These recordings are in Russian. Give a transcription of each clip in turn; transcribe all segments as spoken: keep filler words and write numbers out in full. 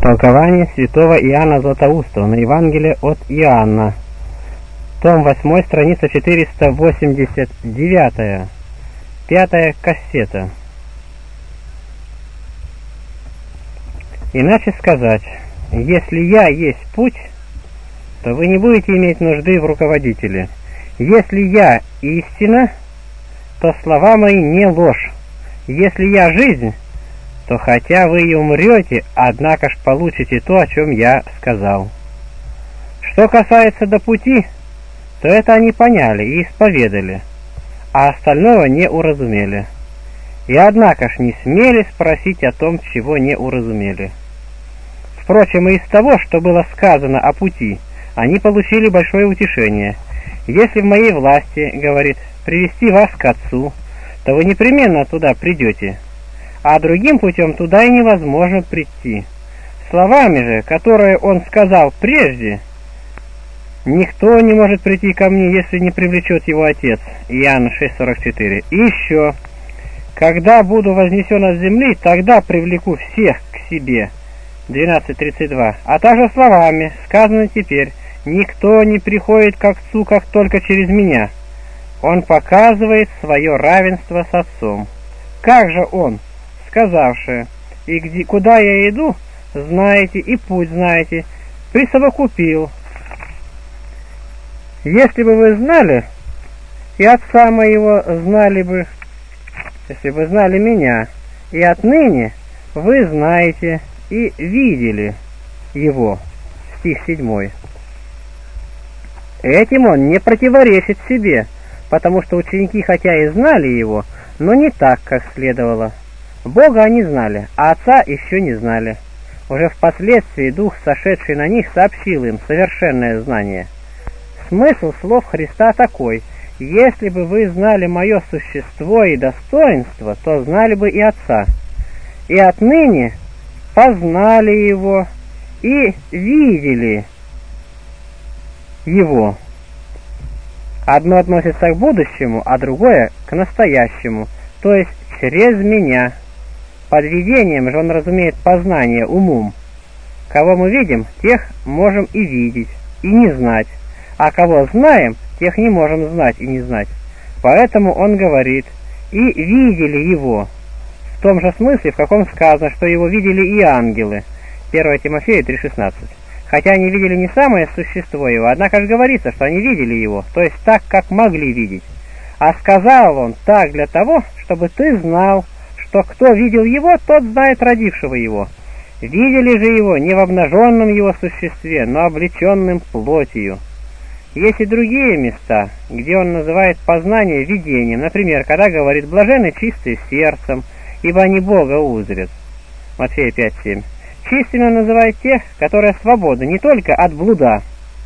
Толкование святого Иоанна Златоустова на Евангелие от Иоанна. Том восьмой, страница четыреста восемьдесят девять. Пятая кассета. Иначе сказать, если я есть путь, то вы не будете иметь нужды в руководителе. Если я истина, то слова мои не ложь. Если я жизнь, то хотя вы и умрете, однако ж получите то, о чем я сказал. Что касается до пути, то это они поняли и исповедали, а остального не уразумели. И однако ж не смели спросить о том, чего не уразумели. Впрочем, и из того, что было сказано о пути, они получили большое утешение. Если в моей власти, говорит, привести вас к Отцу, то вы непременно туда придете, а другим путем туда и невозможно прийти. Словами же, которые он сказал прежде, никто не может прийти ко мне, если не привлечет его Отец. Иоанна шесть сорок четыре. И еще, когда буду вознесен от земли, тогда привлеку всех к себе. двенадцать тридцать два. А также словами, сказано теперь, никто не приходит к Отцу, как только через меня. Он показывает свое равенство с Отцом. Как же он, сказавший, и где, куда я иду, знаете, и путь знаете, присовокупил. Если бы вы знали, и Отца моего знали бы, если бы знали меня, и отныне вы знаете и видели его. Стих седьмой. Этим он не противоречит себе, потому что ученики хотя и знали его, но не так, как следовало. Бога они знали, а Отца еще не знали. Уже впоследствии Дух, сошедший на них, сообщил им совершенное знание. Смысл слов Христа такой: если бы вы знали мое существо и достоинство, то знали бы и Отца. И отныне познали его и видели его. Одно относится к будущему, а другое к настоящему, то есть через меня. Под видением же он разумеет познание умом. Кого мы видим, тех можем и видеть, и не знать, а кого знаем, тех не можем знать и не знать. Поэтому он говорит, и видели его, в том же смысле, в каком сказано, что его видели и ангелы. первое Тимофея три шестнадцать. Хотя они видели не самое существо его, однако же говорится, что они видели его, то есть так, как могли видеть. А сказал он так для того, чтобы ты знал, что кто видел его, тот знает родившего его. Видели же его не в обнаженном его существе, но облеченным плотью. Есть и другие места, где он называет познание видением, например, когда говорит «блаженны чистые сердцем, ибо они Бога узрят». Матфея пять семь. Чистыми он называет тех, которые свободны не только от блуда,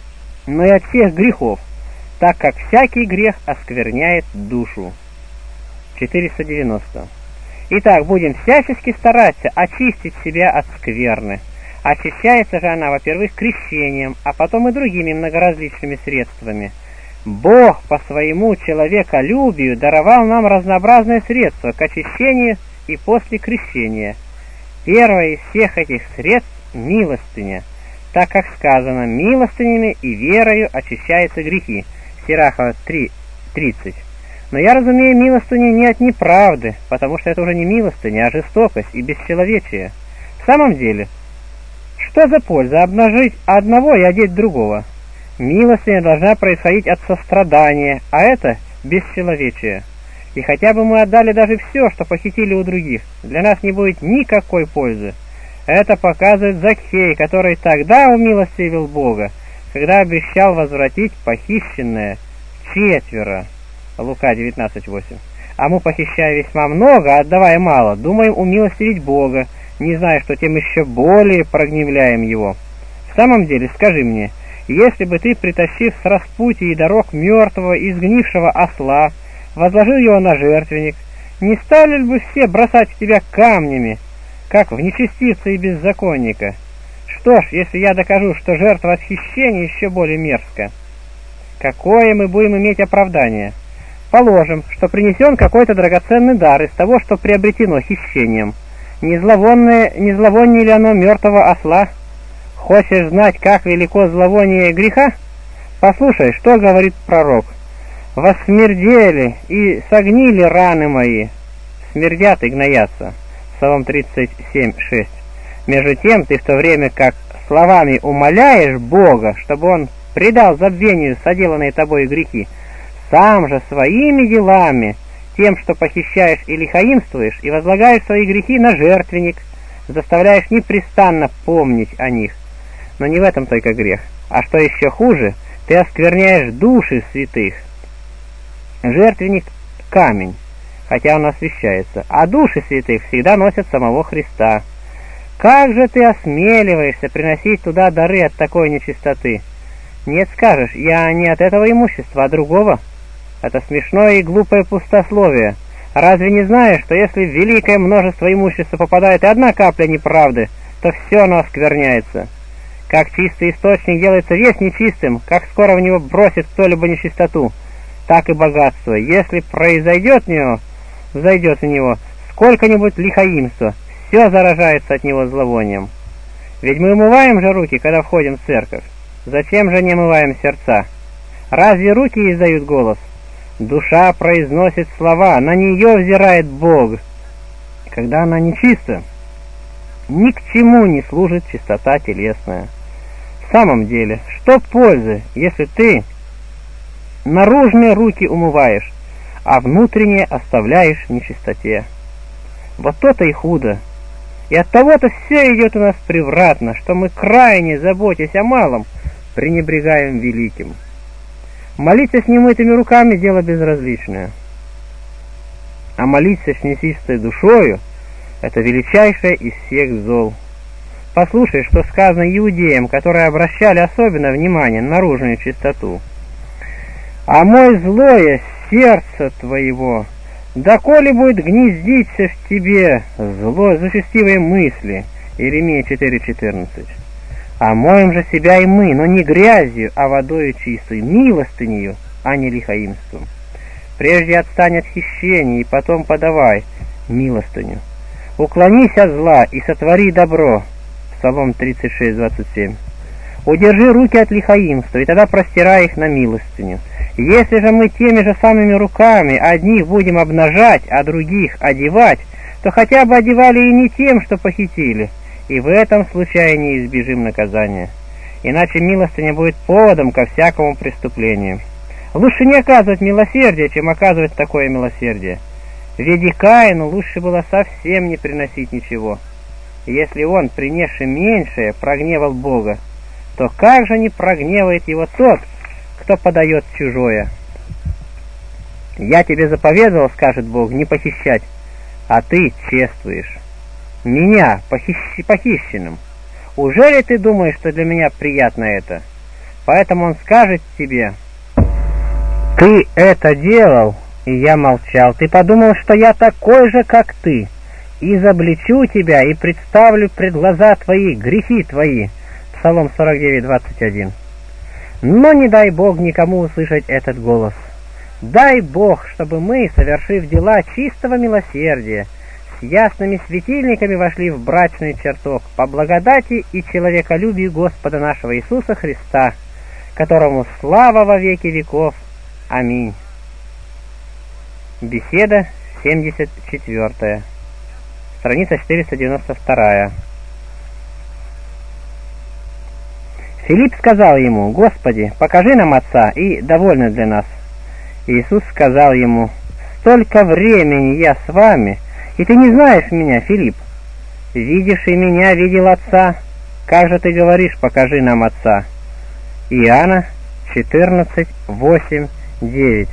но и от всех грехов, так как всякий грех оскверняет душу. четыреста девяносто. Итак, будем всячески стараться очистить себя от скверны. Очищается же она, во-первых, крещением, а потом и другими многоразличными средствами. Бог по своему человеколюбию даровал нам разнообразные средства к очищению и после крещения. Первое из всех этих средств – милостыня, так как сказано, милостынями и верою очищаются грехи. Сирахова три тридцать. Но я разумею милостыню не от неправды, потому что это уже не милостыня, а жестокость и бесчеловечие. В самом деле, что за польза обнажить одного и одеть другого? Милостыня должна происходить от сострадания, а это бесчеловечие. И хотя бы мы отдали даже все, что похитили у других, для нас не будет никакой пользы. Это показывает Закхей, который тогда умилостивил Бога, когда обещал возвратить похищенное четверо. Лука девятнадцать восемь. А мы, похищая весьма много, отдавая мало, думаем умилостивить Бога, не зная, что тем еще более прогневляем Его. В самом деле, скажи мне, если бы ты, притащив с распутий и дорог мертвого и сгнившего осла, возложил его на жертвенник, не стали ли бы все бросать в тебя камнями, как в нечестивца и беззаконника? Что ж, если я докажу, что жертва от хищения еще более мерзка, какое мы будем иметь оправдание? Положим, что принесен какой-то драгоценный дар из того, что приобретено хищением. Не зловонное, не зловоннее ли оно мертвого осла? Хочешь знать, как велико зловоние греха? Послушай, что говорит пророк. «Восмердели и согнили раны мои». Смердят и гноятся. Псалом тридцать семь шесть. Между тем, ты в то время как словами умоляешь Бога, чтобы Он предал забвению соделанные тобой грехи, сам же своими делами, тем, что похищаешь и лихаимствуешь, и возлагаешь свои грехи на жертвенник, заставляешь непрестанно помнить о них. Но не в этом только грех. А что еще хуже, ты оскверняешь души святых. Жертвенник – камень, хотя он освящается, а души святых всегда носят самого Христа. Как же ты осмеливаешься приносить туда дары от такой нечистоты? Нет, скажешь, я не от этого имущества, а другого. Это смешное и глупое пустословие. Разве не знаешь, что если в великое множество имущества попадает и одна капля неправды, то все оно оскверняется? Как чистый источник делается весь нечистым, как скоро в него бросит кто-либо нечистоту, так и богатство. Если произойдет в него, взойдет в него сколько-нибудь лихаимства, все заражается от него зловонием. Ведь мы умываем же руки, когда входим в церковь. Зачем же не омываем сердца? Разве руки издают голос? Душа произносит слова, на нее взирает Бог. Когда она нечиста, ни к чему не служит чистота телесная. В самом деле, что пользы, если ты наружные руки умываешь, а внутренние оставляешь в нечистоте? Вот то-то и худо. И от того-то все идет у нас превратно, что мы, крайне заботясь о малом, пренебрегаем великим. Молиться с немытыми руками – дело безразличное. А молиться с нечистой душою – это величайшее из всех зол. Послушай, что сказано иудеям, которые обращали особенно внимание на наружную чистоту. «А мой злое сердце твоего, доколе будет гнездиться в тебе зло, зачестивые мысли». Иеремия четыре четырнадцать. «Омоем же себя и мы, но не грязью, а водою чистой, милостынею, а не лихаимством. Прежде отстань от хищения, и потом подавай милостыню. Уклонись от зла и сотвори добро». Псалом тридцать шесть двадцать семь. «Удержи руки от лихаимства, и тогда простирай их на милостыню. Если же мы теми же самыми руками одних будем обнажать, а других одевать, то хотя бы одевали и не тем, что похитили, и в этом случае не избежим наказания. Иначе милостыня будет поводом ко всякому преступлению. Лучше не оказывать милосердие, чем оказывать такое милосердие. Ведь и Каину лучше было совсем не приносить ничего. Если он, принесший меньшее, прогневал Бога, то как же не прогневает его тот, кто подает чужое? «Я тебе заповедовал, — скажет Бог, — не похищать, а ты чествуешь меня похищ... похищенным. Ужели ты думаешь, что для меня приятно это? Поэтому он скажет тебе: ты это делал, и я молчал. Ты подумал, что я такой же, как ты, и изобличу тебя, и представлю пред глаза твои грехи твои». Псалом сорок девять двадцать один. Но не дай Бог никому услышать этот голос. Дай Бог, чтобы мы, совершив дела чистого милосердия, с ясными светильниками вошли в брачный чертог по благодати и человеколюбию Господа нашего Иисуса Христа, которому слава во веки веков. Аминь. Беседа семьдесят четвёртая. Страница четыреста девяносто вторая. Филипп сказал ему: «Господи, покажи нам Отца, и довольно для нас». Иисус сказал ему: «Столько времени я с вами, и ты не знаешь меня, Филипп? Видишь и меня, видел Отца. Как же ты говоришь: покажи нам Отца?» Иоанна четырнадцать восемь девять.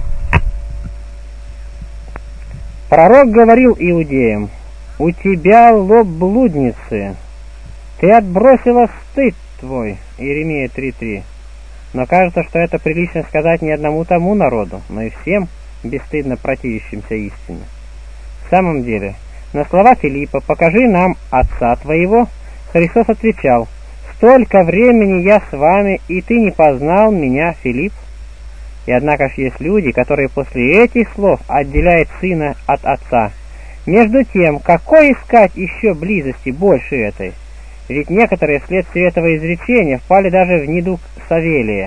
Пророк говорил иудеям: «У тебя лоб блудницы, ты отбросила стыд твой». Иеремия три три. Но кажется, что это прилично сказать не одному тому народу, но и всем бесстыдно противящимся истине. В самом деле, на слова Филиппа «покажи нам Отца твоего» Христос отвечал: «Столько времени я с вами, и ты не познал меня, Филипп». И однако ж есть люди, которые после этих слов отделяют сына от отца, Между тем, какой искать еще близости больше этой? Ведь некоторые вследствие этого изречения впали даже в недуг Савелия.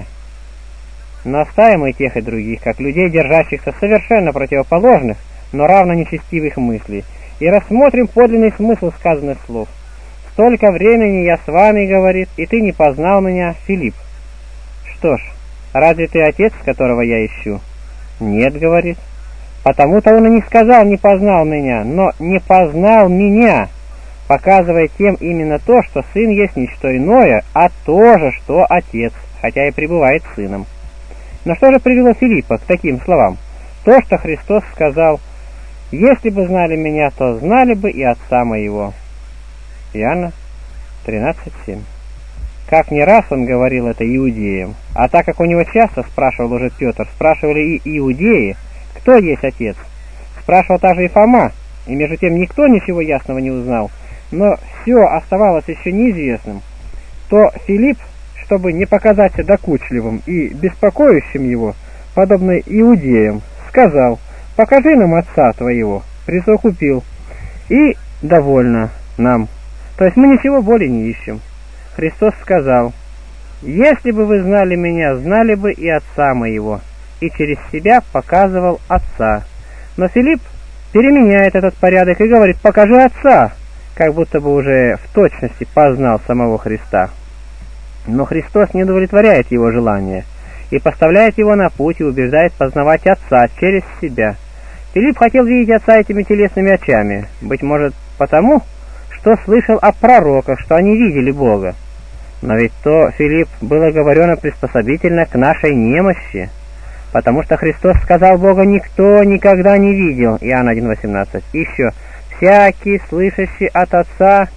Но оставим и тех, и других, как людей, держащихся совершенно противоположных, но равно нечестивых мыслей, и рассмотрим подлинный смысл сказанных слов. «Столько времени я с вами, — говорит, — и ты не познал меня, Филипп». Что ж, разве ты отец, которого я ищу? Нет, — говорит. Потому-то он и не сказал «не познал меня», но «не познал меня», показывая тем именно то, что сын есть не что иное, а то же, что отец, хотя и пребывает сыном. Но что же привело Филиппа к таким словам? То, что Христос сказал: «Если бы знали меня, то знали бы и отца моего». Иоанна тринадцать семь. Как не раз он говорил это иудеям, а так как у него часто спрашивал уже Петр, спрашивали и иудеи, кто есть отец. Спрашивал также и Фома, и между тем никто ничего ясного не узнал, но все оставалось еще неизвестным. То Филипп, чтобы не показаться докучливым и беспокоящим его, подобно иудеям, сказал: «Покажи нам отца твоего», присовокупил, и довольно нам. То есть мы ничего более не ищем. Христос сказал: «Если бы вы знали меня, знали бы и отца моего», и через себя показывал отца. Но Филипп переменяет этот порядок и говорит: «Покажи отца», как будто бы уже в точности познал самого Христа. Но Христос не удовлетворяет его желания и поставляет его на путь и убеждает познавать отца через себя. Филипп хотел видеть отца этими телесными очами, быть может потому, что слышал о пророках, что они видели Бога. Но ведь то, Филипп, было говорено приспособительно к нашей немощи, потому что Христос сказал: «Бога никто никогда не видел». Иоанна один восемнадцать. Еще: «Всякий, слышащий от Отца,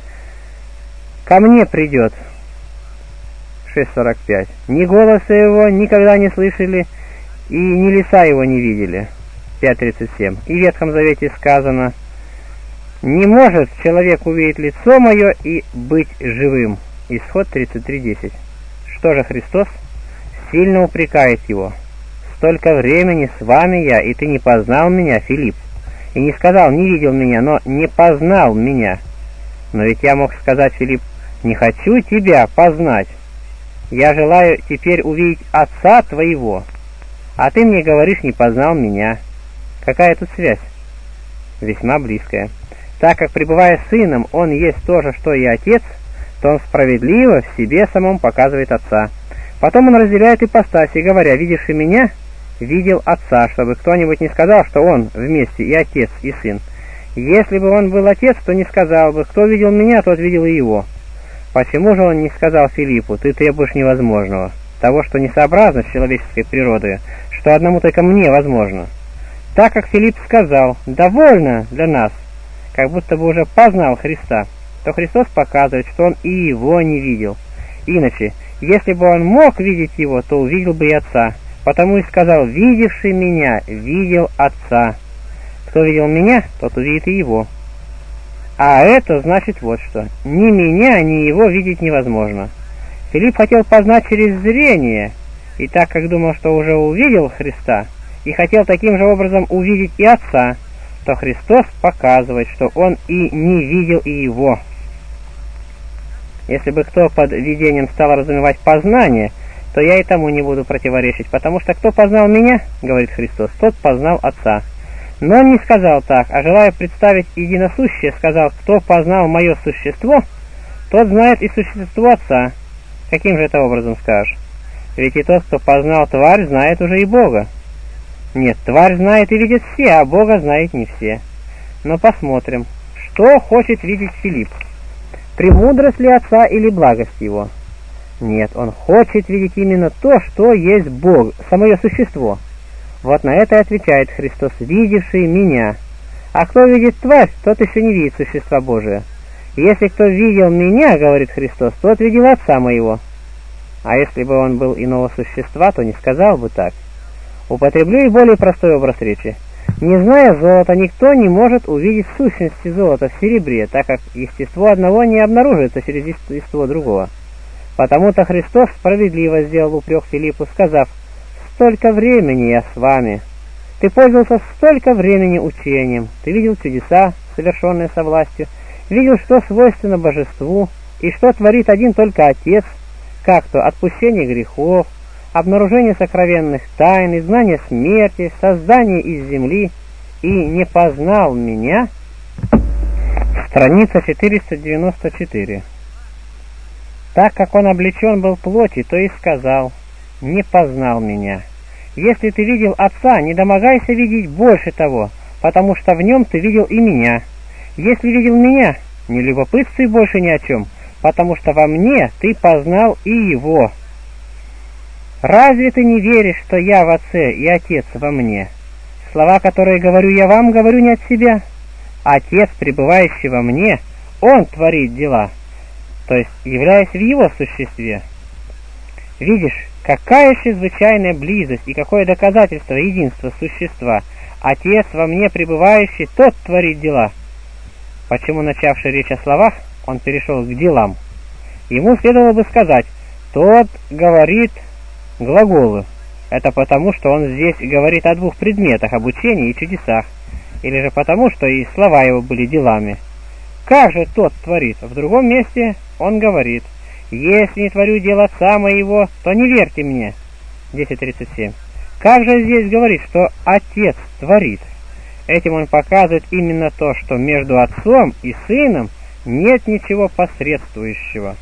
ко мне придет». шесть сорок пять. «Ни голоса его никогда не слышали, и ни лица его не видели». пять тридцать семь. И в Ветхом Завете сказано: «Не может человек увидеть лицо мое и быть живым». Исход тридцать три десять. Что же Христос? Сильно упрекает его: «Столько времени с вами я, и ты не познал меня, Филипп». И не сказал: «не видел меня», но «не познал меня». Но ведь я мог сказать: «Филипп, не хочу тебя познать. Я желаю теперь увидеть отца твоего, а ты мне говоришь: не познал меня». Какая тут связь? Весьма близкая. Так как, пребывая сыном, он есть то же, что и отец, то он справедливо в себе самом показывает отца. Потом он разделяет ипостаси, говоря: «Видевший меня, видел отца», чтобы кто-нибудь не сказал, что он вместе и отец, и сын. Если бы он был отец, то не сказал бы: «Кто видел меня, тот видел и его». Почему же он не сказал Филиппу: «Ты требуешь невозможного, того, что несообразно с человеческой природой, что одному только мне возможно?» Так как Филипп сказал: «Довольно для нас», как будто бы уже познал Христа, то Христос показывает, что он и его не видел. Иначе, если бы он мог видеть его, то увидел бы и отца. Потому и сказал: «Видевший меня, видел отца». Кто видел меня, тот увидит и его. А это значит вот что: ни меня, ни его видеть невозможно. Филипп хотел познать через зрение, и так как думал, что уже увидел Христа, и хотел таким же образом увидеть и отца, то Христос показывает, что он и не видел и его. Если бы кто под видением стал разумевать познание, то я и тому не буду противоречить, потому что кто познал меня, говорит Христос, тот познал отца. Но он не сказал так, а желая представить единосущее, сказал: «Кто познал мое существо, тот знает и существо отца». Каким же это образом скажешь? Ведь и тот, кто познал тварь, знает уже и Бога. Нет, тварь знает и видит все, а Бога знает не все. Но посмотрим, что хочет видеть Филипп. Премудрость ли отца или благость его? Нет, он хочет видеть именно то, что есть Бог, самое существо. Вот на это и отвечает Христос: «Видевший меня». А кто видит тварь, тот еще не видит существа Божия. Если кто видел меня, говорит Христос, тот видел отца моего. А если бы он был иного существа, то не сказал бы так. Употреблю и более простой образ речи. Не зная золота, никто не может увидеть сущности золота в серебре, так как естество одного не обнаруживается через естество другого. Потому-то Христос справедливо сделал упрек Филиппу, сказав: «Столько времени я с вами. Ты пользовался столько времени учением, ты видел чудеса, совершенное со властью, видел, что свойственно божеству, и что творит один только Отец, как то отпущение грехов, обнаружение сокровенных тайн, изгнание смерти, создание из земли, и не познал меня. Страница четыреста девяносто четыре. Так как он облечен был плоти, то и сказал: не познал меня. Если ты видел Отца, не домогайся видеть больше того, потому что в нем ты видел и меня. Если видел меня, не любопытствуй больше ни о чем, потому что во мне ты познал и его. Разве ты не веришь, что я в Отце и Отец во мне? Слова, которые говорю я вам, говорю не от себя. Отец, пребывающий во мне, Он творит дела, то есть являясь в его существе. Видишь, какая чрезвычайная близость и какое доказательство единства существа. Отец во мне пребывающий, тот творит дела. Почему, начавший речь о словах, он перешел к делам? Ему следовало бы сказать: тот говорит глаголы. Это потому, что он здесь говорит о двух предметах, об учении и чудесах, или же потому, что и слова его были делами. Как же тот творит? В другом месте он говорит: если не творю дела Отца моего, то не верьте мне. десять тридцать семь. Как же здесь говорит, что Отец творит? Этим он показывает именно то, что между Отцом и Сыном нет ничего посредствующего.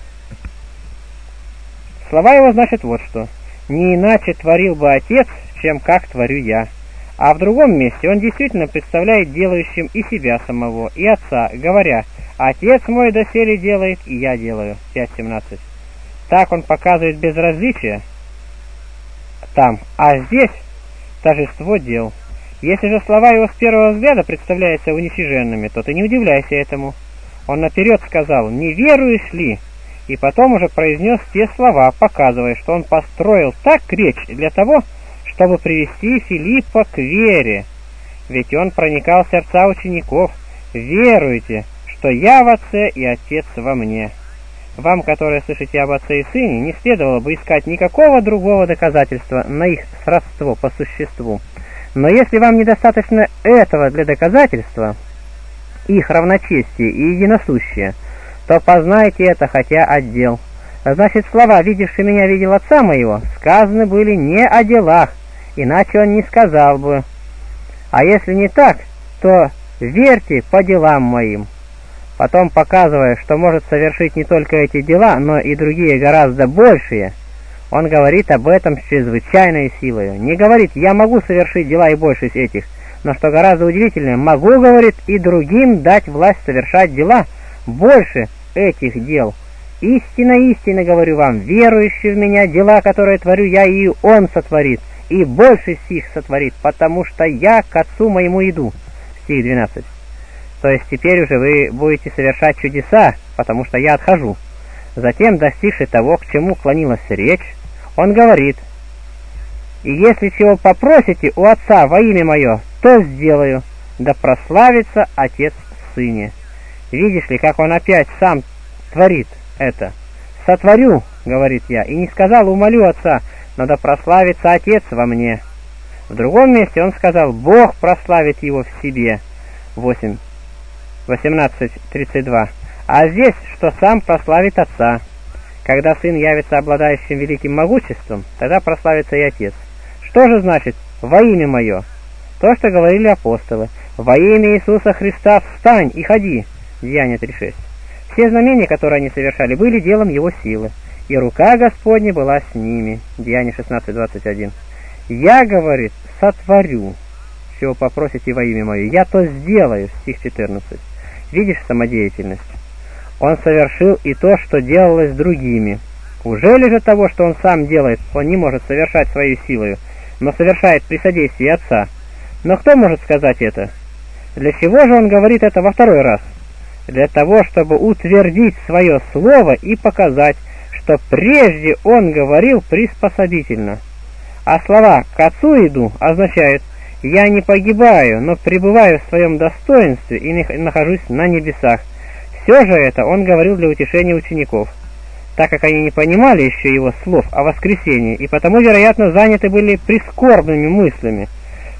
Слова его значат вот что: не иначе творил бы Отец, чем как творю я. А в другом месте он действительно представляет делающим и себя самого, и Отца, говоря: Отец мой доселе делает, и я делаю. пять семнадцать. Так он показывает безразличие там, а здесь тожество дел. Если же слова его с первого взгляда представляются уничиженными, то ты не удивляйся этому. Он наперед сказал: не веруешь ли? И потом уже произнес те слова, показывая, что он построил так речь для того, чтобы привести Филиппа к вере. Ведь он проникал в сердца учеников: веруйте, что я в Отце и Отец во мне. Вам, которые слышите об Отце и Сыне, не следовало бы искать никакого другого доказательства на их сродство по существу. Но если вам недостаточно этого для доказательства, их равночестие и единосущие, то познайте это, хотя отдел. Значит, слова «видевший меня видел Отца моего» сказаны были не о делах, иначе он не сказал бы. А если не так, то верьте по делам моим. Потом, показывая, что может совершить не только эти дела, но и другие гораздо большие, он говорит об этом с чрезвычайной силой. Не говорит: я могу совершить дела и больше из этих, но что гораздо удивительнее, могу, говорит, и другим дать власть совершать дела больше этих дел. Истинно, истинно говорю вам, верующий в меня, дела, которые творю я, и он сотворит, и больше сих сотворит, потому что я к Отцу моему иду. Стих двенадцать. То есть теперь уже вы будете совершать чудеса, потому что я отхожу. Затем, достигший того, к чему клонилась речь, он говорит: и если чего попросите у Отца во имя мое, то сделаю, да прославится Отец в Сыне. Видишь ли, как он опять сам творит это? Сотворю, говорит я, и не сказал умолю Отца, но да прославится Отец во мне. В другом месте он сказал: Бог прославит его в себе. восемь. восемнадцать тридцать два. А здесь, что сам прославит Отца. Когда Сын явится обладающим великим могуществом, тогда прославится и Отец. Что же значит «во имя мое»? То, что говорили апостолы: «Во имя Иисуса Христа встань и ходи». Деяния три шесть. Все знамения, которые они совершали, были делом Его силы, и рука Господня была с ними. Деяния шестнадцать двадцать один. «Я, — говорит, — сотворю, чего попросите во имя мое, я то сделаю». Стих четырнадцать. Видишь самодеятельность? Он совершил и то, что делалось другими. Ужели же того, что он сам делает, он не может совершать своей силою, но совершает при содействии Отца? Но кто может сказать это? Для чего же он говорит это во второй раз? Для того, чтобы утвердить свое слово и показать, что прежде он говорил приспособительно. А слова «к Отцу иду» означают: «я не погибаю, но пребываю в своем достоинстве и нахожусь на небесах». Все же это он говорил для утешения учеников, так как они не понимали еще его слов о воскресении, и потому, вероятно, заняты были прискорбными мыслями.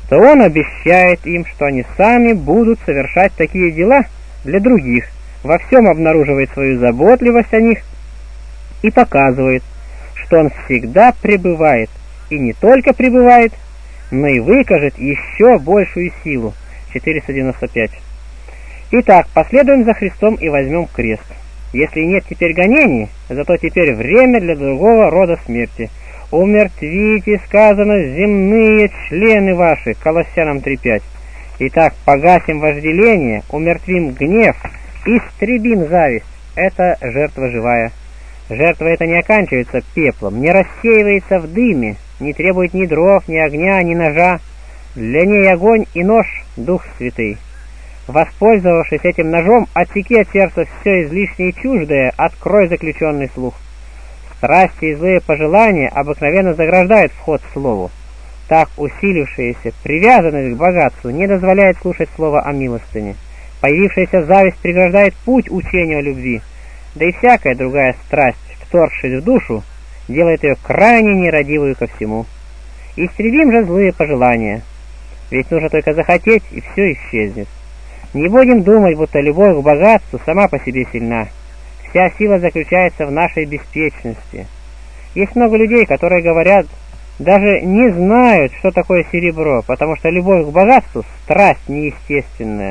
то он обещает им, что они сами будут совершать такие дела для других, во всем обнаруживает свою заботливость о них и показывает, что он всегда пребывает, и не только пребывает, но и выкажет еще большую силу. четыреста девяносто пять. Итак, последуем за Христом и возьмем крест. Если нет теперь гонений, зато теперь время для другого рода смерти. «Умертвите, сказано, земные члены ваши», Колоссянам три пять. Итак, погасим вожделение, умертвим гнев, истребим зависть. Это жертва живая. Жертва эта не оканчивается пеплом, не рассеивается в дыме, не требует ни дров, ни огня, ни ножа. Для ней огонь и нож — Дух Святый. Воспользовавшись этим ножом, отсеки от сердца все излишнее и чуждое, открой заключенный слух. Страсти и злые пожелания обыкновенно заграждают вход к слову. Так усилившаяся привязанность к богатству не дозволяет слушать слово о милостыне. Появившаяся зависть преграждает путь учению о любви. Да и всякая другая страсть, вторгшись в душу, делает ее крайне нерадивую ко всему. Истребим же злые пожелания. Ведь нужно только захотеть, и все исчезнет. Не будем думать, будто любовь к богатству сама по себе сильна. Вся сила заключается в нашей беспечности. Есть много людей, которые говорят, даже не знают, что такое серебро, потому что любовь к богатству – страсть неестественная.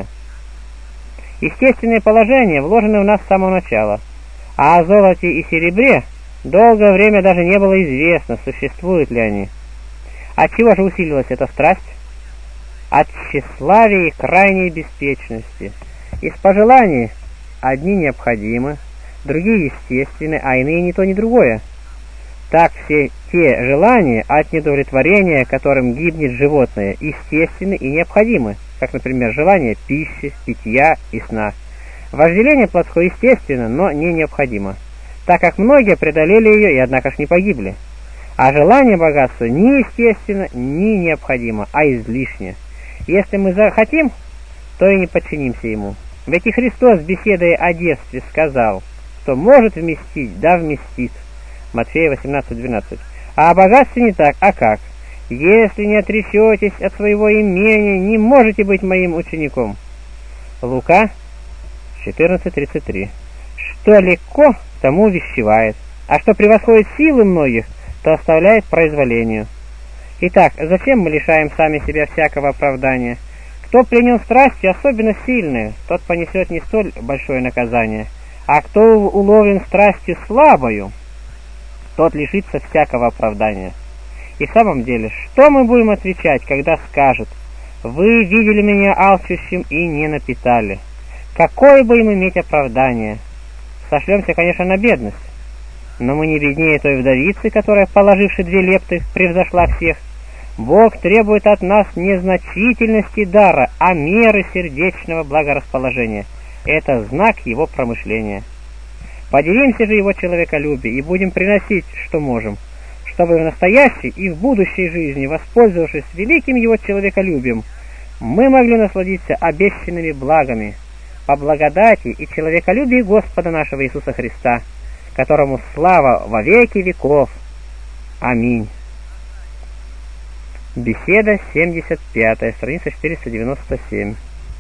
Естественные положения вложены в нас с самого начала, а о золоте и серебре долгое время даже не было известно, существуют ли они. От чего же усилилась эта страсть? От тщеславия и крайней беспечности. Из пожеланий одни необходимы, другие естественны, а иные ни то ни другое. Так все те желания, от недовлетворения которым гибнет животное, естественны и необходимы, как, например, желание пищи, питья и сна. Вожделение плотское естественно, но не необходимо, так как многие преодолели ее и однако ж не погибли. А желание богатства ни естественно, ни необходимо, а излишне. Если мы захотим, то и не подчинимся ему. Ведь и Христос, беседуя о девстве, сказал, что может вместить, да вместит. Матфея восемнадцать двенадцать. А о богатстве не так, а как? Если не отречетесь от своего имения, не можете быть моим учеником. Лука четырнадцать тридцать три. Что легко, тому увещевает, а что превосходит силы многих, то оставляет произволению. Итак, зачем мы лишаем сами себя всякого оправдания? Кто пленен страстью особенно сильной, тот понесет не столь большое наказание, а кто уловлен страстью слабою, тот лишится всякого оправдания. И в самом деле, что мы будем отвечать, когда скажут: «Вы видели меня алчущим и не напитали»? Какое будем иметь оправдание? Сошлемся, конечно, на бедность, но мы не беднее той вдовицы, которая, положивши две лепты, превзошла всех. Бог требует от нас не значительности дара, а меры сердечного благорасположения. Это знак его промышления. Поделимся же его человеколюбие и будем приносить, что можем, чтобы в настоящей и в будущей жизни, воспользовавшись великим его человеколюбием, мы могли насладиться обещанными благами по благодати и человеколюбии Господа нашего Иисуса Христа, которому слава во веки веков. Аминь. Беседа семьдесят пятая, страница четыреста девяносто семь.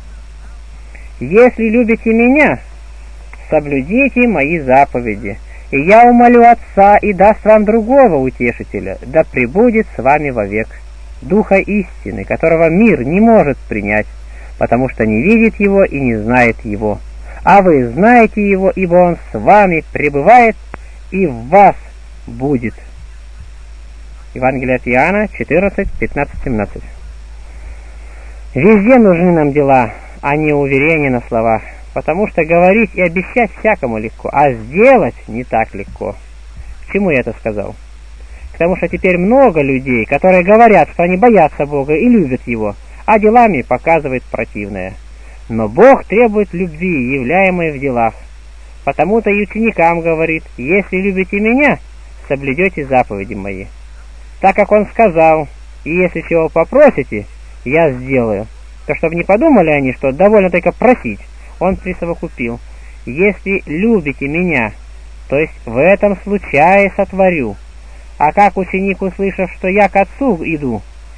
«Если любите меня, соблюдите мои заповеди, и я умолю Отца и даст вам другого утешителя, да пребудет с вами вовек, Духа истины, которого мир не может принять, потому что не видит его и не знает его. А вы знаете его, ибо он с вами пребывает и в вас будет». Евангелие от Иоанна четырнадцать пятнадцать семнадцать. Везде нужны нам дела, а не уверения на словах, потому что говорить и обещать всякому легко, а сделать не так легко. К чему я это сказал? К тому, что теперь много людей, которые говорят, что они боятся Бога и любят Его, а делами показывают противное. Но Бог требует любви, являемой в делах. Потому-то и ученикам говорит: «Если любите меня, соблюдете заповеди мои». Так как Он сказал: «И если чего попросите, я сделаю», то чтобы не подумали они, что довольно только просить, Он присовокупил: «Если любите меня, то есть в этом случае сотворю». А как ученик, услышав, что я к Отцу иду,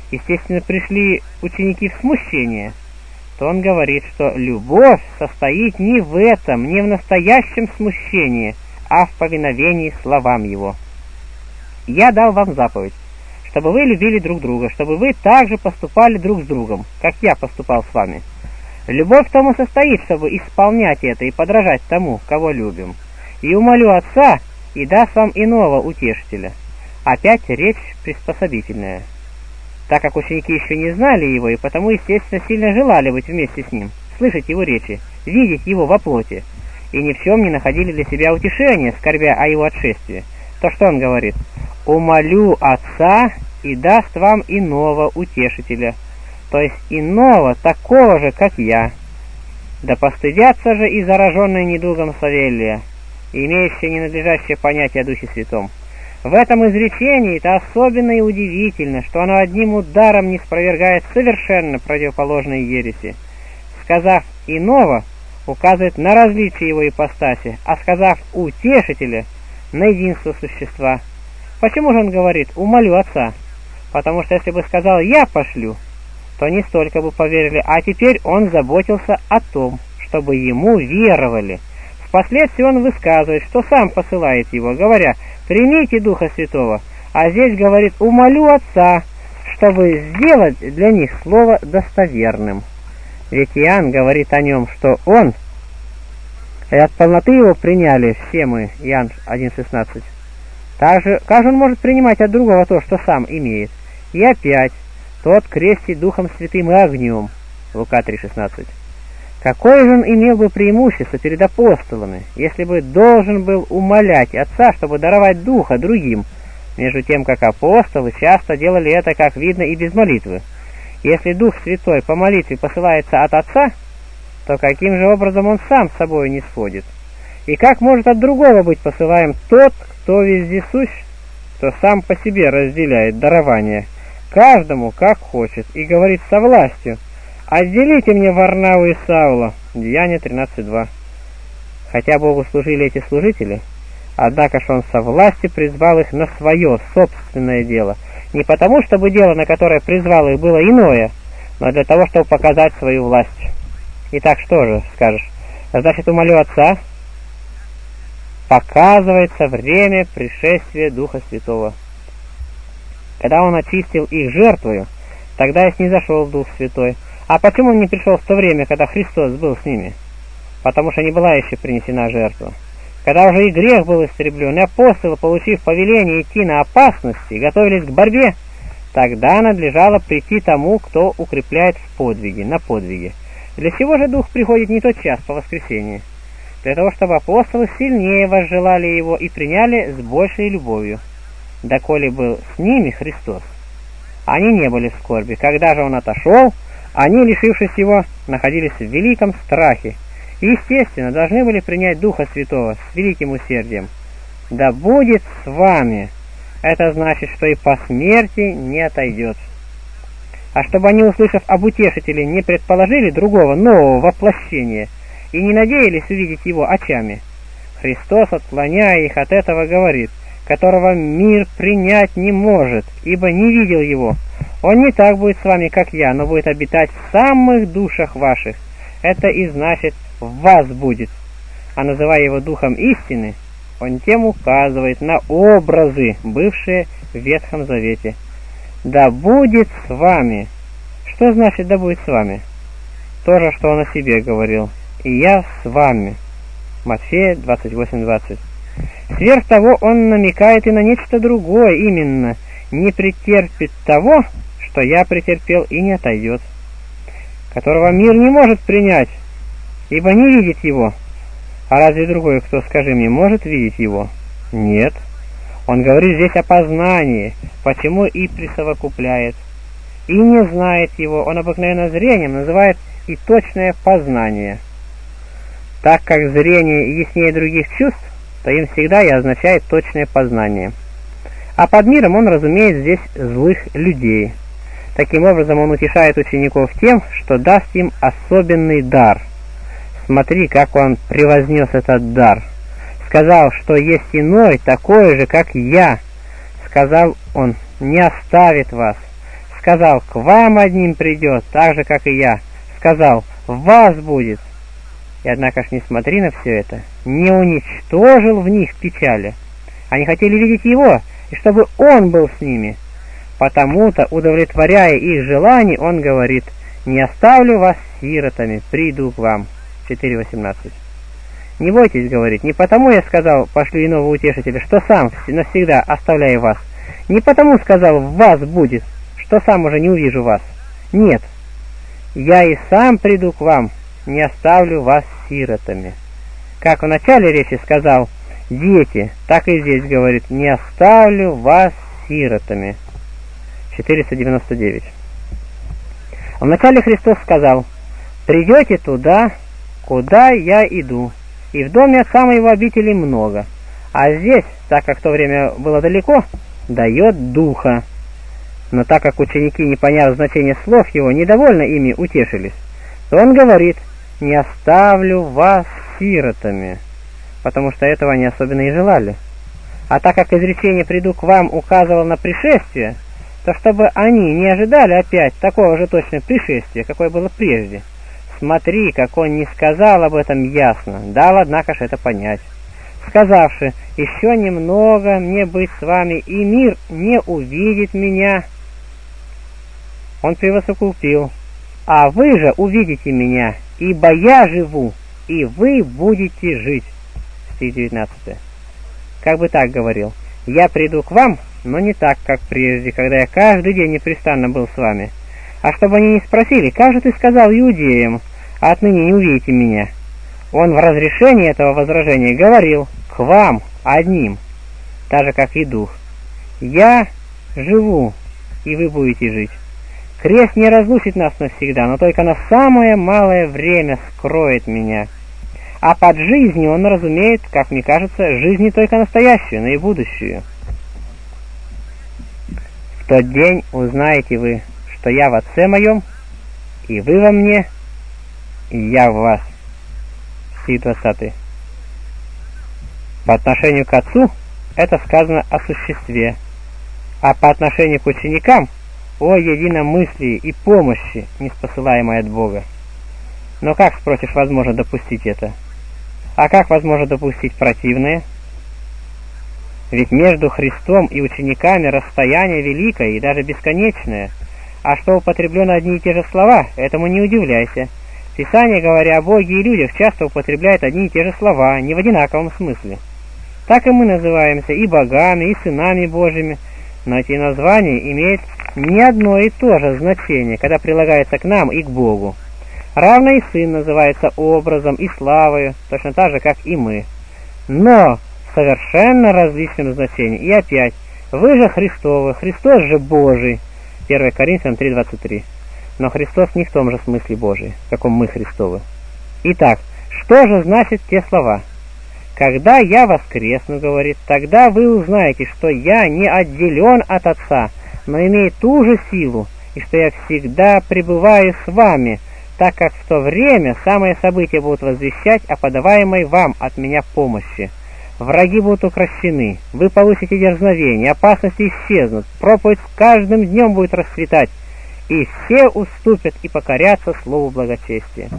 естественно, пришли ученики в смущение, то он говорит, что любовь состоит не в этом, не в настоящем смущении, а в повиновении словам его. «Я дал вам заповедь, чтобы вы любили друг друга, чтобы вы также поступали друг с другом, как я поступал с вами. Любовь в том и состоит, чтобы исполнять это и подражать тому, кого любим. И умолю Отца, и даст вам иного утешителя». Опять речь приспособительная, так как ученики еще не знали его, и потому, естественно, сильно желали быть вместе с ним, слышать его речи, видеть его во плоти, и ни в чем не находили для себя утешения, скорбя о его отшествии. То, что он говорит: «Умолю Отца, и даст вам иного утешителя», то есть иного, такого же, как я. Да постыдятся же и зараженные недугом Савелия, имеющие ненадлежащее понятие о Духе Святом. В этом изречении это особенно и удивительно, что оно одним ударом не спровергает совершенно противоположные ереси. Сказав «иного», указывает на различие его ипостаси, а сказав «утешителя», на единство существа. Почему же он говорит «умолю Отца»? Потому что если бы сказал «я пошлю», то не столько бы поверили, а теперь он заботился о том, чтобы ему веровали. Впоследствии он высказывает, что сам посылает его, говоря: «Примите Духа Святого», а здесь говорит «умолю Отца», чтобы сделать для них слово достоверным. Ведь Иоанн говорит о нем, что он, и от полноты его приняли все мы, Иоанн один шестнадцать. Также, как же он может принимать от другого то, что сам имеет? И опять, тот крестит Духом Святым и огнем, Лука три шестнадцать. Какое же он имел бы преимущество перед апостолами, если бы должен был умолять Отца, чтобы даровать Духа другим, между тем, как апостолы часто делали это, как видно, и без молитвы? Если Дух Святой по молитве посылается от Отца, то каким же образом он сам с собой не сходит? И как может от другого быть посылаем тот, кто вездесущ, кто сам по себе разделяет дарование, каждому как хочет, и говорит со властью: «Отделите мне Варнаву и Саула», Деяния тринадцать два. Хотя Богу служили эти служители, однако ж он со властью призвал их на свое собственное дело, не потому, чтобы дело, на которое призвал их, было иное, но для того, чтобы показать свою власть. Итак, что же скажешь? Значит, умолю Отца, показывается время пришествия Духа Святого. Когда он очистил их жертвою, тогда и снизошел Дух Святой. А почему он не пришел в то время, когда Христос был с ними? Потому что не была еще принесена жертва. Когда уже и грех был истреблен, и апостолы, получив повеление идти на опасности, готовились к борьбе, тогда надлежало прийти тому, кто укрепляет в подвиге, на подвиге. Для чего же Дух приходит не тот час по воскресенье? Для того, чтобы апостолы сильнее возжелали его и приняли с большей любовью. Доколе был с ними Христос, они не были в скорби. Когда же он отошел, они, лишившись его, находились в великом страхе и, естественно, должны были принять Духа Святого с великим усердием. «Да будет с вами» — это значит, что и по смерти не отойдет. А чтобы они, услышав об утешителе, не предположили другого нового воплощения и не надеялись увидеть его очами, Христос, отклоняя их от этого, говорит: «Которого мир принять не может, ибо не видел его. Он не так будет с вами, как я, но будет обитать в самых душах ваших. Это и значит, в вас будет». А называя его Духом истины, он тем указывает на образы, бывшие в Ветхом Завете. «Да будет с вами». Что значит «да будет с вами»? То же, что он о себе говорил: «И я с вами». Матфея двадцать восемь двадцать. Сверх того, он намекает и на нечто другое, именно: «не претерпит того, что я претерпел, и не отойдет», которого мир не может принять, ибо не видит его. А разве другой, кто, скажи мне, может видеть его? Нет. Он говорит здесь о познании, почему и присовокупляет. И не знает его, он обыкновенно зрением называет и точное познание. Так как зрение яснее других чувств, то им всегда и означает точное познание. А под миром он разумеет здесь злых людей. Таким образом, он утешает учеников тем, что даст им особенный дар. Смотри, как он превознес этот дар. Сказал, что есть иной, такой же, как я. Сказал он, не оставит вас. сказал, к вам одним придет, так же, как и я. Сказал, в вас будет. И однако ж, несмотря на все это, не уничтожил в них печали. Они хотели видеть его, и чтобы он был с ними. Потому-то, удовлетворяя их желаний, он говорит, не оставлю вас сиротами, приду к вам. четыре восемнадцать. Не бойтесь, говорит, не потому я сказал, пошлю иного утешителя, что сам навсегда оставляю вас. Не потому сказал, в вас будет, что сам уже не увижу вас. Нет, я и сам приду к вам, не оставлю вас сиротами. Как в начале речи сказал, дети, так и здесь говорит, не оставлю вас сиротами. четыреста девяносто девять. Вначале Христос сказал, придете туда, куда я иду, и в доме отца моего обителей много. А здесь, так как в то время было далеко, дает духа. Но так как ученики, не поняв значения слов его, недовольно ими утешились, то он говорит, не оставлю вас сиротами, потому что этого они особенно и желали. А так как изречение «приду к вам» указывало на пришествие, то чтобы они не ожидали опять такого же точно пришествия, какое было прежде, смотри, как он не сказал об этом ясно, дал, однако ж, это понять, сказавши, еще немного мне быть с вами, и мир не увидит меня. Он превосокупил, а вы же увидите меня, ибо я живу, и вы будете жить. Стих девятнадцатый. Как бы так говорил, я приду к вам, но не так, как прежде, когда я каждый день непрестанно был с вами. А чтобы они не спросили, как же ты сказал иудеям, а отныне не увидите меня? Он в разрешении этого возражения говорил, к вам одним, так же, как и дух. Я живу, и вы будете жить. Крест не разлучит нас навсегда, но только на самое малое время скроет меня. А под жизнью он разумеет, как мне кажется, жизнь не только настоящую, но и будущую. В тот день узнаете вы, что я в Отце моем, и вы во мне, и я в вас. Стих двадцатый. По отношению к Отцу это сказано о существе, а по отношению к ученикам о единомыслии и помощи, неспосылаемой от Бога. Но как, спросишь, возможно допустить это? А как возможно допустить противное? Ведь между Христом и учениками расстояние великое и даже бесконечное, а что употреблено одни и те же слова, этому не удивляйся. Писание, говоря о Боге и людях, часто употребляет одни и те же слова, не в одинаковом смысле. Так и мы называемся и богами, и сынами Божьими, но эти названия имеют не одно и то же значение, когда прилагается к нам и к Богу. Равно и Сын называется образом и славою, точно так же, как и мы. Но в совершенно различном значении. И опять, вы же Христовы, Христос же Божий. первое Коринфянам три двадцать три. Но Христос не в том же смысле Божий, в каком мы Христовы. Итак, что же значит те слова? Когда я воскресну, говорит, тогда вы узнаете, что я не отделен от Отца, но имею ту же силу, и что я всегда пребываю с вами, так как в то время самые события будут возвещать о подаваемой вам от меня помощи. Враги будут укрощены, вы получите дерзновение, опасности исчезнут, проповедь с каждым днем будет расцветать, и все уступят и покорятся слову благочестия.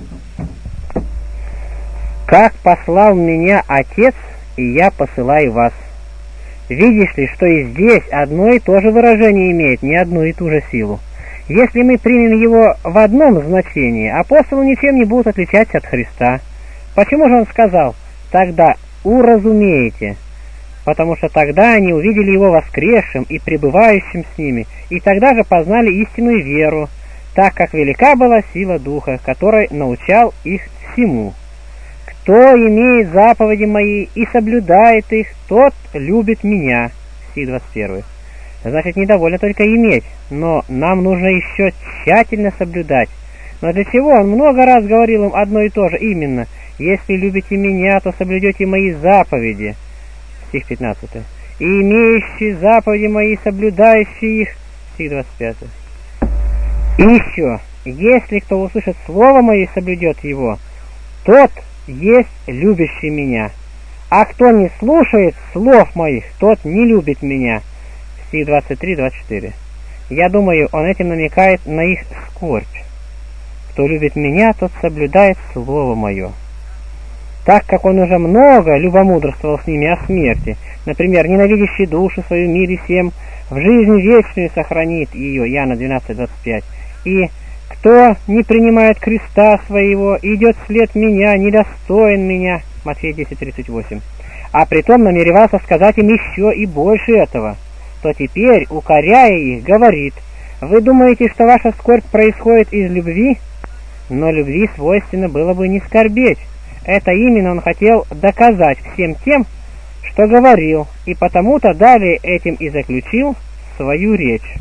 Как послал меня Отец, и я посылаю вас. Видишь ли, что и здесь одно и то же выражение имеет не одну и ту же силу. Если мы примем его в одном значении, апостолы ничем не будут отличаться от Христа. Почему же он сказал «тогда уразумеете»? Потому что тогда они увидели его воскресшим и пребывающим с ними, и тогда же познали истинную веру, так как велика была сила Духа, который научал их всему. Кто имеет заповеди мои и соблюдает их, тот любит меня. Стих двадцать первый. Значит, не довольно только иметь, но нам нужно еще тщательно соблюдать. Но для чего? Он много раз говорил им одно и то же, именно: «Если любите меня, то соблюдете мои заповеди». Стих пятнадцатый. «И имеющие заповеди мои, соблюдающие их». Стих двадцать пятый. И еще: «Если кто услышит слово мое и соблюдет его, тот есть любящий меня. А кто не слушает слов моих, тот не любит меня». Стих двадцать три двадцать четыре. Я думаю, он этим намекает на их скорбь. Кто любит меня, тот соблюдает слово мое. Так как он уже много любомудрствовал с ними о смерти, например, ненавидящий душу свою мире всем, в жизни вечную сохранит ее, Иоанна двенадцать двадцать пять, и кто не принимает креста своего, идет вслед меня, недостоин меня, Матфея десять тридцать восемь, а притом намеревался сказать им еще и больше этого, то теперь, укоряя их, говорит: вы думаете, что ваша скорбь происходит из любви? Но любви свойственно было бы не скорбеть. Это именно он хотел доказать всем тем, что говорил, и потому-то далее этим и заключил свою речь.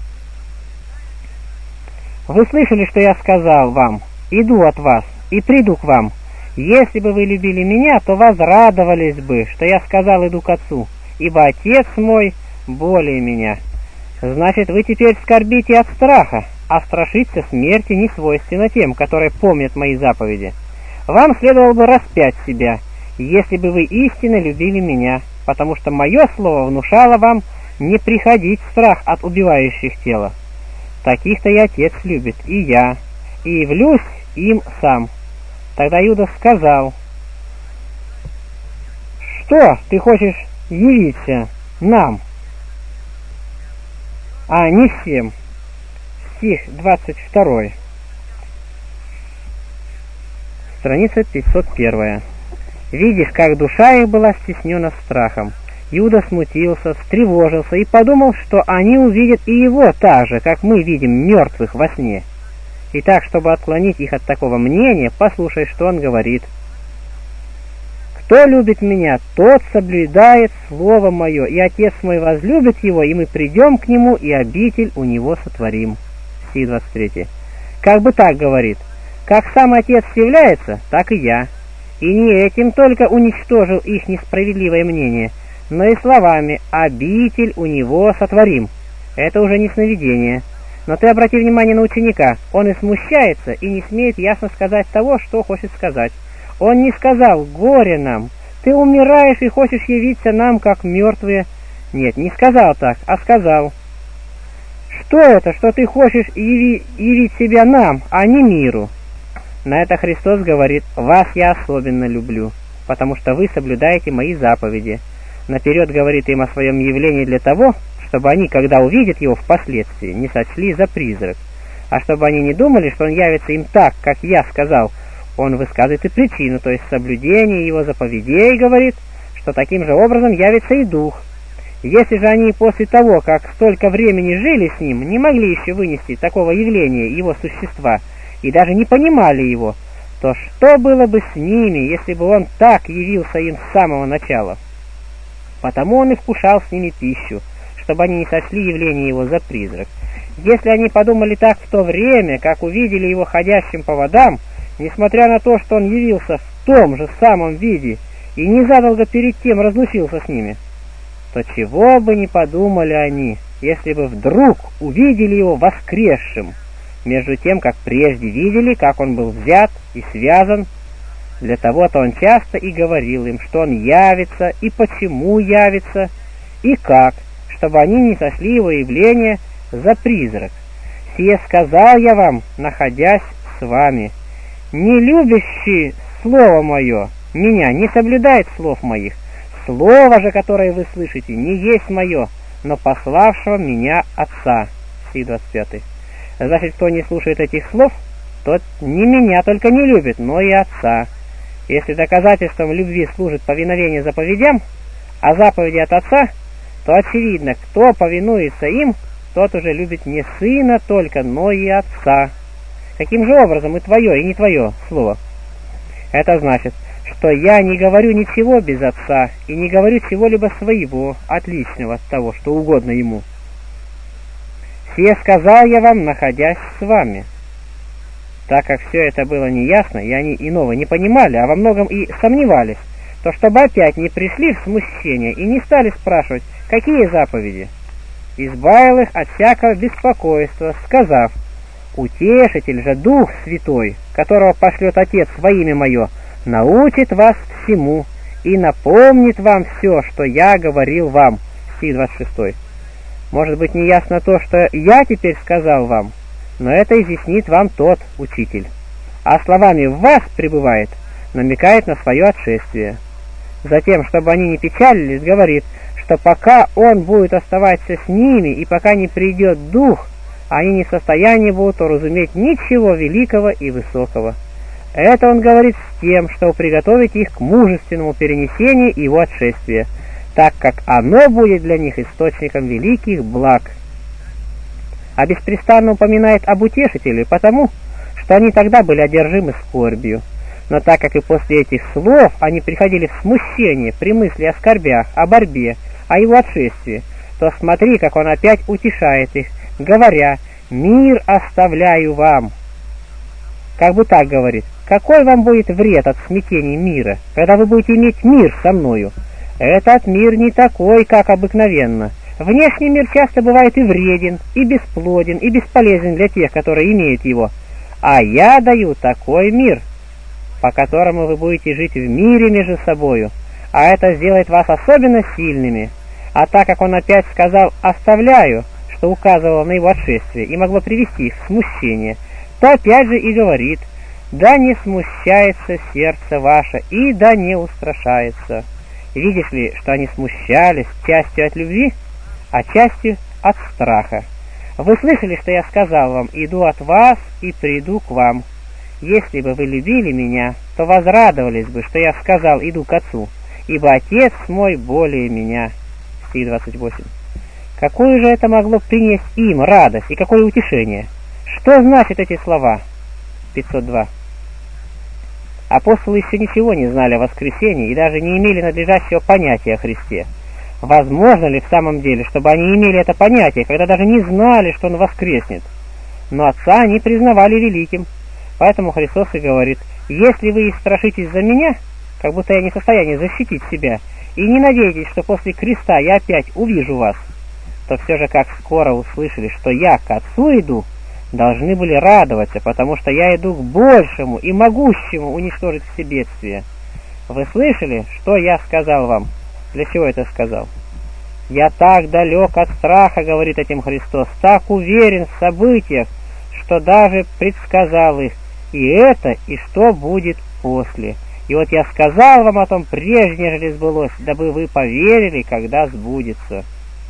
Вы слышали, что я сказал вам: иду от вас и приду к вам. Если бы вы любили меня, то возрадовались бы, что я сказал: иду к Отцу, ибо Отец мой более меня. Значит, вы теперь скорбите от страха, а страшиться смерти не свойственно тем, которые помнят мои заповеди. Вам следовало бы распять себя, если бы вы истинно любили меня, потому что мое слово внушало вам не приходить в страх от убивающих тела. Таких-то и Отец любит, и я, и явлюсь им сам. Тогда Иуда сказал: что ты хочешь явиться нам, а не всем? Стих двадцать два. Страница пятьсот один. Видишь, как душа их была стеснена страхом. Иуда смутился, встревожился и подумал, что они увидят и его так же, как мы видим мертвых во сне. И так, чтобы отклонить их от такого мнения, послушай, что он говорит. «Кто любит меня, тот соблюдает слово мое, и Отец мой возлюбит его, и мы придем к нему, и обитель у него сотворим». Стих двадцать три. Как бы так говорит: как сам Отец является, так и я. И не этим только уничтожил их несправедливое мнение, но и словами «обитель у него сотворим». Это уже не сновидение. Но ты обрати внимание на ученика. Он и смущается, и не смеет ясно сказать того, что хочет сказать. Он не сказал: «Горе нам! Ты умираешь и хочешь явиться нам, как мертвые». Нет, не сказал так, а сказал: «Что это, что ты хочешь яви, явить себя нам, а не миру?» На это Христос говорит: «Вас я особенно люблю, потому что вы соблюдаете мои заповеди». Наперед говорит им о своем явлении для того, чтобы они, когда увидят его впоследствии, не сочли за призрак, а чтобы они не думали, что он явится им так, как я сказал. Он высказывает и причину, то есть соблюдение его заповедей, говорит, что таким же образом явится и Дух. Если же они после того, как столько времени жили с ним, не могли еще вынести такого явления его существа и даже не понимали его, то что было бы с ними, если бы он так явился им с самого начала? Потому он и вкушал с ними пищу, чтобы они не сочли явление его за призрак. Если они подумали так в то время, как увидели его ходящим по водам, несмотря на то, что он явился в том же самом виде и незадолго перед тем разлучился с ними, то чего бы не подумали они, если бы вдруг увидели его воскресшим, между тем, как прежде видели, как он был взят и связан. Для того-то он часто и говорил им, что он явится, и почему явится, и как, чтобы они не сошли его явление за призрак. «Сие сказал я вам, находясь с вами. Не любящий слово мое, меня не соблюдает слов моих. Слово же, которое вы слышите, не есть мое, но пославшего меня Отца». Стих двадцать пять. Значит, кто не слушает этих слов, тот не меня только не любит, но и Отца. Если доказательством любви служит повиновение заповедям, а заповеди от Отца, то очевидно, кто повинуется им, тот уже любит не Сына только, но и Отца. Каким же образом и твое, и не твое слово? Это значит, что я не говорю ничего без Отца, и не говорю чего-либо своего, отличного от того, что угодно Ему. «Сие сказал я вам, находясь с вами». Так как все это было неясно, и они иного не понимали, а во многом и сомневались, то чтобы опять не пришли в смущение и не стали спрашивать, какие заповеди, избавил их от всякого беспокойства, сказав: «Утешитель же Дух Святой, которого пошлет Отец во имя Мое, научит вас всему и напомнит вам все, что я говорил вам». Стих двадцать шесть. Может быть, не ясно то, что я теперь сказал вам, но это изъяснит вам тот учитель. А словами «в вас пребывает» намекает на свое отшествие. Затем, чтобы они не печалились, говорит, что пока он будет оставаться с ними и пока не придет Дух, они не в состоянии будут уразуметь ничего великого и высокого. Это он говорит с тем, чтобы приготовить их к мужественному перенесению его отшествия, так как оно будет для них источником великих благ. А беспрестанно упоминает об утешителе, потому что они тогда были одержимы скорбью. Но так как и после этих слов они приходили в смущение при мысли о скорбях, о борьбе, о его отшествии, то смотри, как он опять утешает их, говоря: «Мир оставляю вам». Как бы так говорит: какой вам будет вред от смятения мира, когда вы будете иметь мир со мною? Этот мир не такой, как обыкновенно. Внешний мир часто бывает и вреден, и бесплоден, и бесполезен для тех, которые имеют его. А я даю такой мир, по которому вы будете жить в мире между собою, а это сделает вас особенно сильными. А так как он опять сказал «оставляю», что указывало на его отшествие и могло привести их в смущение, то опять же и говорит: «Да не смущается сердце ваше, и да не устрашается». Видишь ли, что они смущались частью от любви, а частью от страха. Вы слышали, что я сказал вам: «Иду от вас и приду к вам». Если бы вы любили меня, то возрадовались бы, что я сказал: «Иду к Отцу», ибо Отец мой более меня. Стих двадцать восемь. Какую же это могло принести им радость и какое утешение? Что значат эти слова? пятьсот два. Апостолы еще ничего не знали о воскресении и даже не имели надлежащего понятия о Христе. Возможно ли в самом деле, чтобы они имели это понятие, когда даже не знали, что Он воскреснет? Но Отца они признавали великим. Поэтому Христос и говорит: «Если вы и страшитесь за меня, как будто я не в состоянии защитить себя, и не надеетесь, что после креста я опять увижу вас, то все же, как скоро услышали, что я к Отцу иду, должны были радоваться, потому что я иду к большему и могущему уничтожить все бедствия. Вы слышали, что я сказал вам?» Для чего это сказал? «Я так далек от страха, — говорит этим Христос, — так уверен в событиях, что даже предсказал их, и это, и что будет после. И вот я сказал вам о том прежде, нежели сбылось, дабы вы поверили, когда сбудется,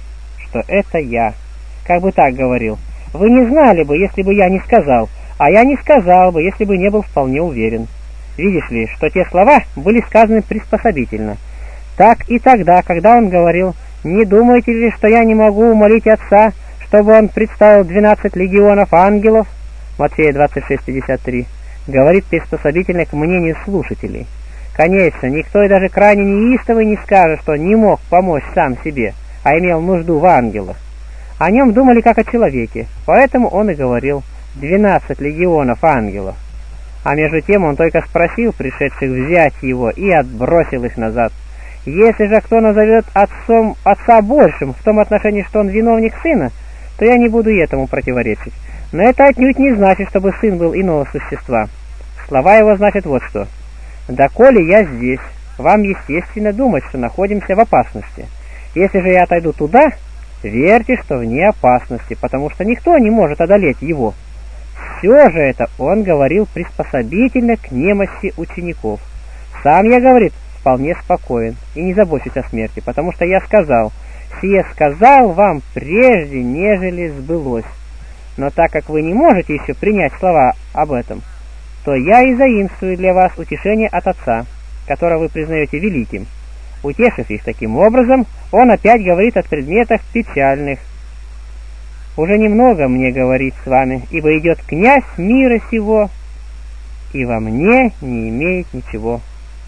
что это я». Как бы так говорил: вы не знали бы, если бы я не сказал, а я не сказал бы, если бы не был вполне уверен. Видишь ли, что те слова были сказаны приспособительно. Так и тогда, когда он говорил: «Не думаете ли, что я не могу умолить Отца, чтобы он представил двенадцать легионов ангелов?» Матфея двадцать шесть пятьдесят три. Говорит приспособительно к мнению слушателей. Конечно, никто и даже крайне неистовый не скажет, что не мог помочь сам себе, а имел нужду в ангелах. О нем думали как о человеке, поэтому он и говорил: «двенадцать легионов ангелов». А между тем он только спросил пришедших взять его и отбросил их назад. Если же кто назовет отцом отца большим в том отношении, что он виновник сына, то я не буду и этому противоречить. Но это отнюдь не значит, чтобы сын был иного существа. Слова его значат вот что: «Доколе я здесь, вам естественно думать, что находимся в опасности. Если же я отойду туда, верьте, что вне опасности, потому что никто не может одолеть его». Все же это он говорил приспособительно к немощи учеников. Сам я, говорит, вполне спокоен и не забочусь о смерти, потому что я сказал: «Сие сказал вам прежде, нежели сбылось». Но так как вы не можете еще принять слова об этом, то я и заимствую для вас утешение от Отца, которого вы признаете великим. Утешив их таким образом, он опять говорит о предметах печальных. «Уже немного мне говорить с вами, ибо идет князь мира сего, и во мне не имеет ничего».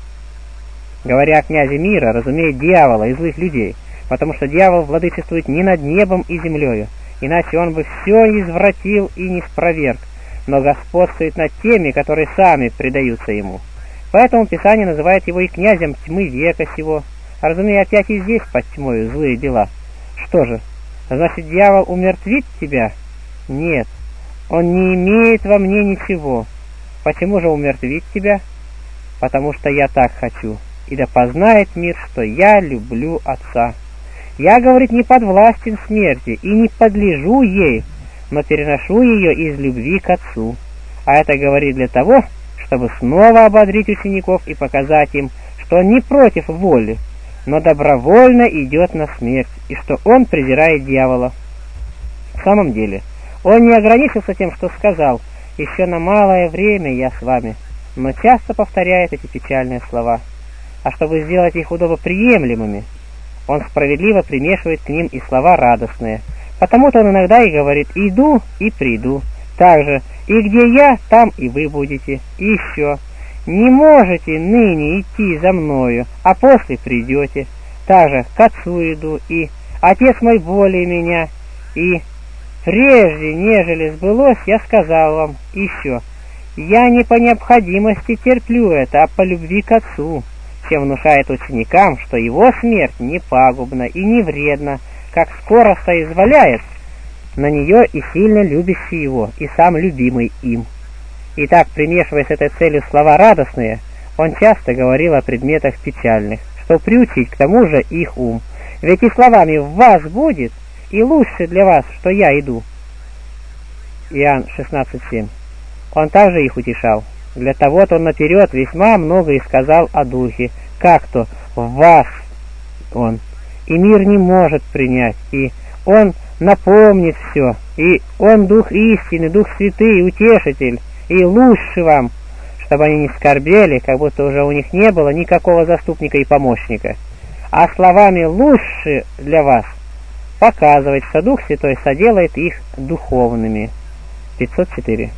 Говоря о князе мира, разумеет дьявола и злых людей, потому что дьявол владычествует не над небом и землею, иначе он бы все извратил и не спроверг, но господствует над теми, которые сами предаются ему. Поэтому Писание называет его и князем тьмы века сего. А разумея, опять и здесь под тьмою злые дела. Что же, значит, дьявол умертвит тебя? Нет, он не имеет во мне ничего. Почему же умертвить тебя? Потому что я так хочу, и да познает мир, что я люблю Отца. Я, говорит, не подвластен смерти и не подлежу ей, но переношу ее из любви к Отцу. А это говорит для того, чтобы снова ободрить учеников и показать им, что он не против воли, но добровольно идет на смерть, и что он презирает дьявола. В самом деле, он не ограничился тем, что сказал: «Еще на малое время я с вами», но часто повторяет эти печальные слова. А чтобы сделать их удобоприемлемыми, он справедливо примешивает к ним и слова радостные. Потому-то он иногда и говорит: «Иду и приду». Также: «И где я, там и вы будете». И еще: «Не можете ныне идти за мною, а после придете». Также: «К Отцу иду», и «Отец мой более меня», и «Прежде, нежели сбылось, я сказал вам». И еще: «Я не по необходимости терплю это, а по любви к Отцу», чем внушает ученикам, что его смерть не пагубна и не вредна, как скоро соизволяет на нее и сильно любящий его, и сам любимый им. Итак, примешивая с этой целью слова радостные, он часто говорил о предметах печальных, чтобы приучить к тому же их ум. Ведь и словами «в вас будет», и лучше для вас, что я иду. Иоанн шестнадцать семь. Он также их утешал. Для того-то он наперед весьма много и сказал о Духе, как-то в вас он, и мир не может принять, и он напомнит все, и он Дух истины, Дух Святый, Утешитель, и лучше вам, чтобы они не скорбели, как будто уже у них не было никакого заступника и помощника. А словами «лучше для вас» показывает, что Дух Святой соделает их духовными. пятьсот четыре.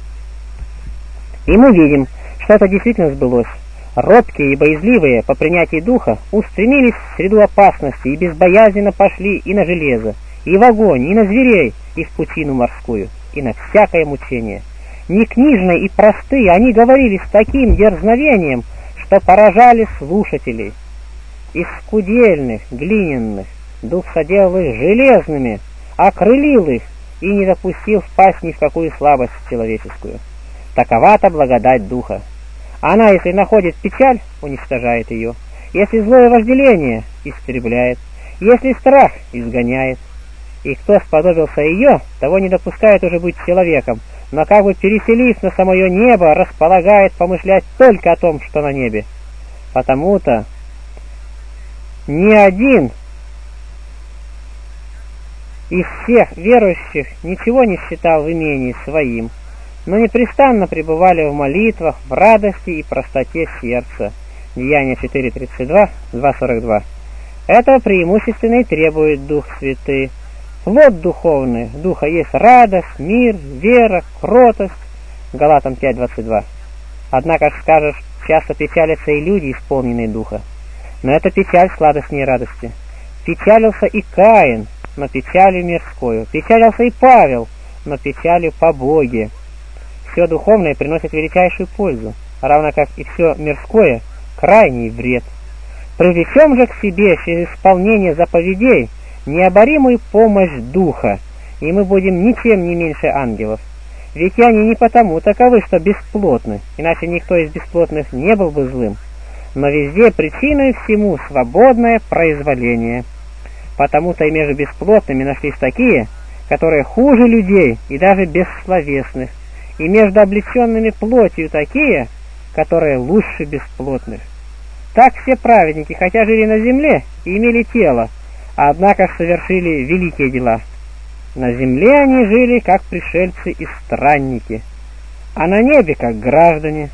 И мы видим, что это действительно сбылось. Робкие и боязливые по принятии Духа устремились в среду опасности и безбоязненно пошли и на железо, и в огонь, и на зверей, и в пучину морскую, и на всякое мучение. Не книжные и простые, они говорили с таким дерзновением, что поражали слушателей. Из скудельных, глиняных Дух соделал их железными, окрылил их и не допустил впасть ни в какую слабость человеческую. Такова-то благодать Духа. Она, если находит печаль, уничтожает ее. Если злое вожделение, истребляет. Если страх, изгоняет. И кто сподобился ее, того не допускает уже быть человеком, но как бы переселив на самое небо, располагает помышлять только о том, что на небе. Потому-то ни один из всех верующих ничего не считал в имении своим, но непрестанно пребывали в молитвах, в радости и простоте сердца. Деяния четыре тридцать два, два сорок два. Этого преимущественно и требует Дух Святый. Плод духовный Духа есть радость, мир, вера, кротость. Галатам пять двадцать два. Однако, скажешь, часто печалятся и люди, исполненные Духа. Но это печаль сладостней радости. Печалился и Каин, но печалью мирскою. Печалился и Павел, но печалью по Боге. Все духовное приносит величайшую пользу, равно как и все мирское – крайний вред. Привлечем же к себе через исполнение заповедей необоримую помощь Духа, и мы будем ничем не меньше ангелов. Ведь они не потому таковы, что бесплотны, иначе никто из бесплотных не был бы злым, но везде причиной всему свободное произволение. Потому-то и между бесплотными нашлись такие, которые хуже людей и даже бессловесных, и между облеченными плотью такие, которые лучше бесплотных. Так все праведники, хотя жили на земле и имели тело, однако совершили великие дела. На земле они жили, как пришельцы и странники, а на небе, как граждане.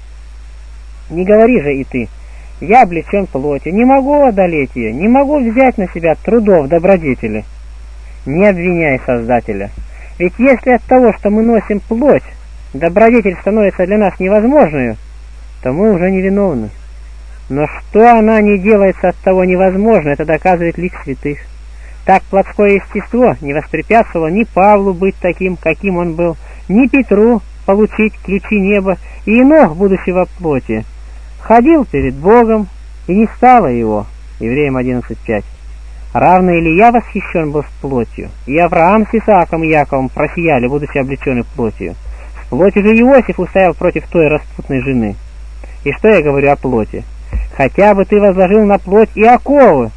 Не говори же и ты: я облечен плотью, не могу одолеть ее, не могу взять на себя трудов добродетели. Не обвиняй Создателя, ведь если от того, что мы носим плоть, добродетель становится для нас невозможной, то мы уже невиновны. Но что она не делается от того невозможно, это доказывает лик святых. Так плотское естество не воспрепятствовало ни Павлу быть таким, каким он был, ни Петру получить ключи неба, и Енох, будучи во плоти, ходил перед Богом, и не стало его. Евреям одиннадцать пять. Равно Илья восхищен был с плотью, и Авраам с Исааком и Яковом просияли, будучи облечены плотью. С плотью же Иосиф устоял против той распутной жены. И что я говорю о плоти? Хотя бы ты возложил на плоть и оковы,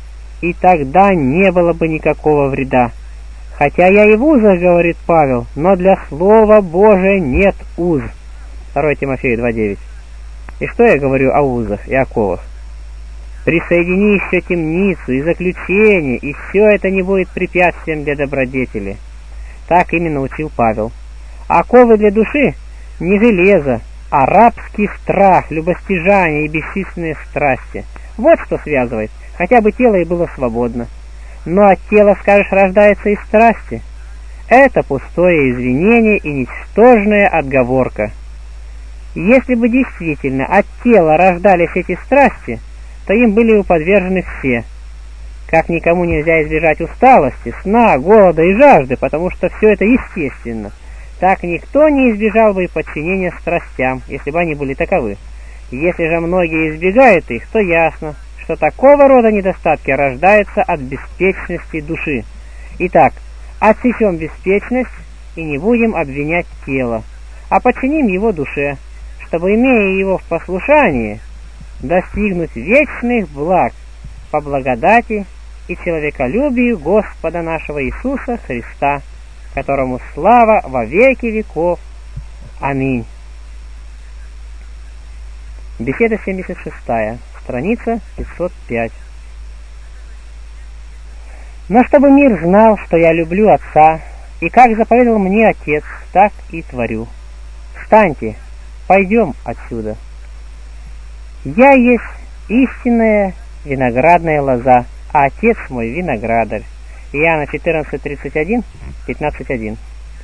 и тогда не было бы никакого вреда. Хотя я и в узах, говорит Павел, но для Слова Божия нет уз. второе Тимофею два девять. И что я говорю о узах и оковах? Присоедини еще темницу и заключение, и все это не будет препятствием для добродетели. Так именно учил Павел. Оковы для души не железо, а рабский страх, любостяжание и бесчисленные страсти. Вот что связывает, хотя бы тело и было свободно. Но от тела, скажешь, рождается из страсти. Это пустое извинение и ничтожная отговорка. Если бы действительно от тела рождались эти страсти, то им были бы подвержены все. Как никому нельзя избежать усталости, сна, голода и жажды, потому что все это естественно, так никто не избежал бы и подчинения страстям, если бы они были таковы. Если же многие избегают их, то ясно, что такого рода недостатки рождаются от беспечности души. Итак, отсечем беспечность и не будем обвинять тело, а подчиним его душе, чтобы, имея его в послушании, достигнуть вечных благ по благодати и человеколюбию Господа нашего Иисуса Христа, которому слава во веки веков. Аминь. Беседа семьдесят шестая, страница пятьсот пять. Но чтобы мир знал, что я люблю Отца, и как заповедал мне Отец, так и творю. Встаньте, пойдем отсюда. Я есть истинная виноградная лоза, а Отец мой виноградарь. Иоанна четырнадцать тридцать один, пятнадцать один.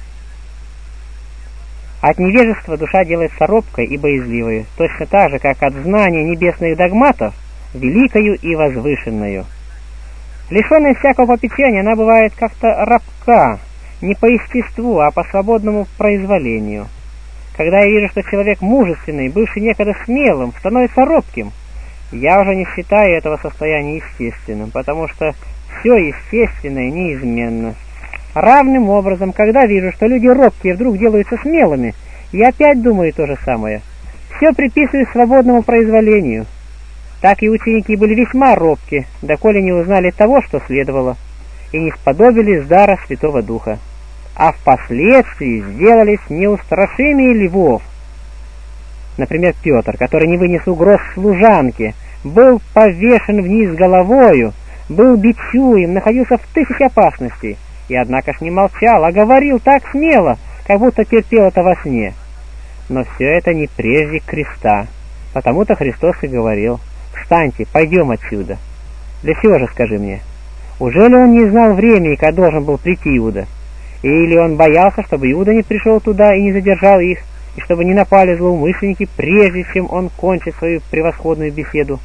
От невежества душа делается робкой и боязливой, точно так же, как от знания небесных догматов, великою и возвышенную. Лишенная всякого попечения, она бывает как-то рабка, не по естеству, а по свободному произволению. Когда я вижу, что человек мужественный, бывший некогда смелым, становится робким, я уже не считаю этого состояния естественным, потому что все естественное неизменно. Равным образом, когда вижу, что люди робкие вдруг делаются смелыми, я опять думаю то же самое. Все приписываю свободному произволению. Так и ученики были весьма робки, доколе не узнали того, что следовало, и не сподобились дара Святого Духа, а впоследствии сделались неустрашимее львов. Например, Петр, который не вынес угроз служанке, был повешен вниз головою, был бичуем, находился в тысяче опасностей, и однако ж не молчал, а говорил так смело, как будто терпел это во сне. Но все это не прежде креста, потому-то Христос и говорил: «Встаньте, пойдем отсюда». Для чего же, скажи мне? Ужели он не знал времени, когда должен был прийти Иуда? Или он боялся, чтобы Иуда не пришел туда и не задержал их, и чтобы не напали злоумышленники, прежде чем он кончит свою превосходную беседу?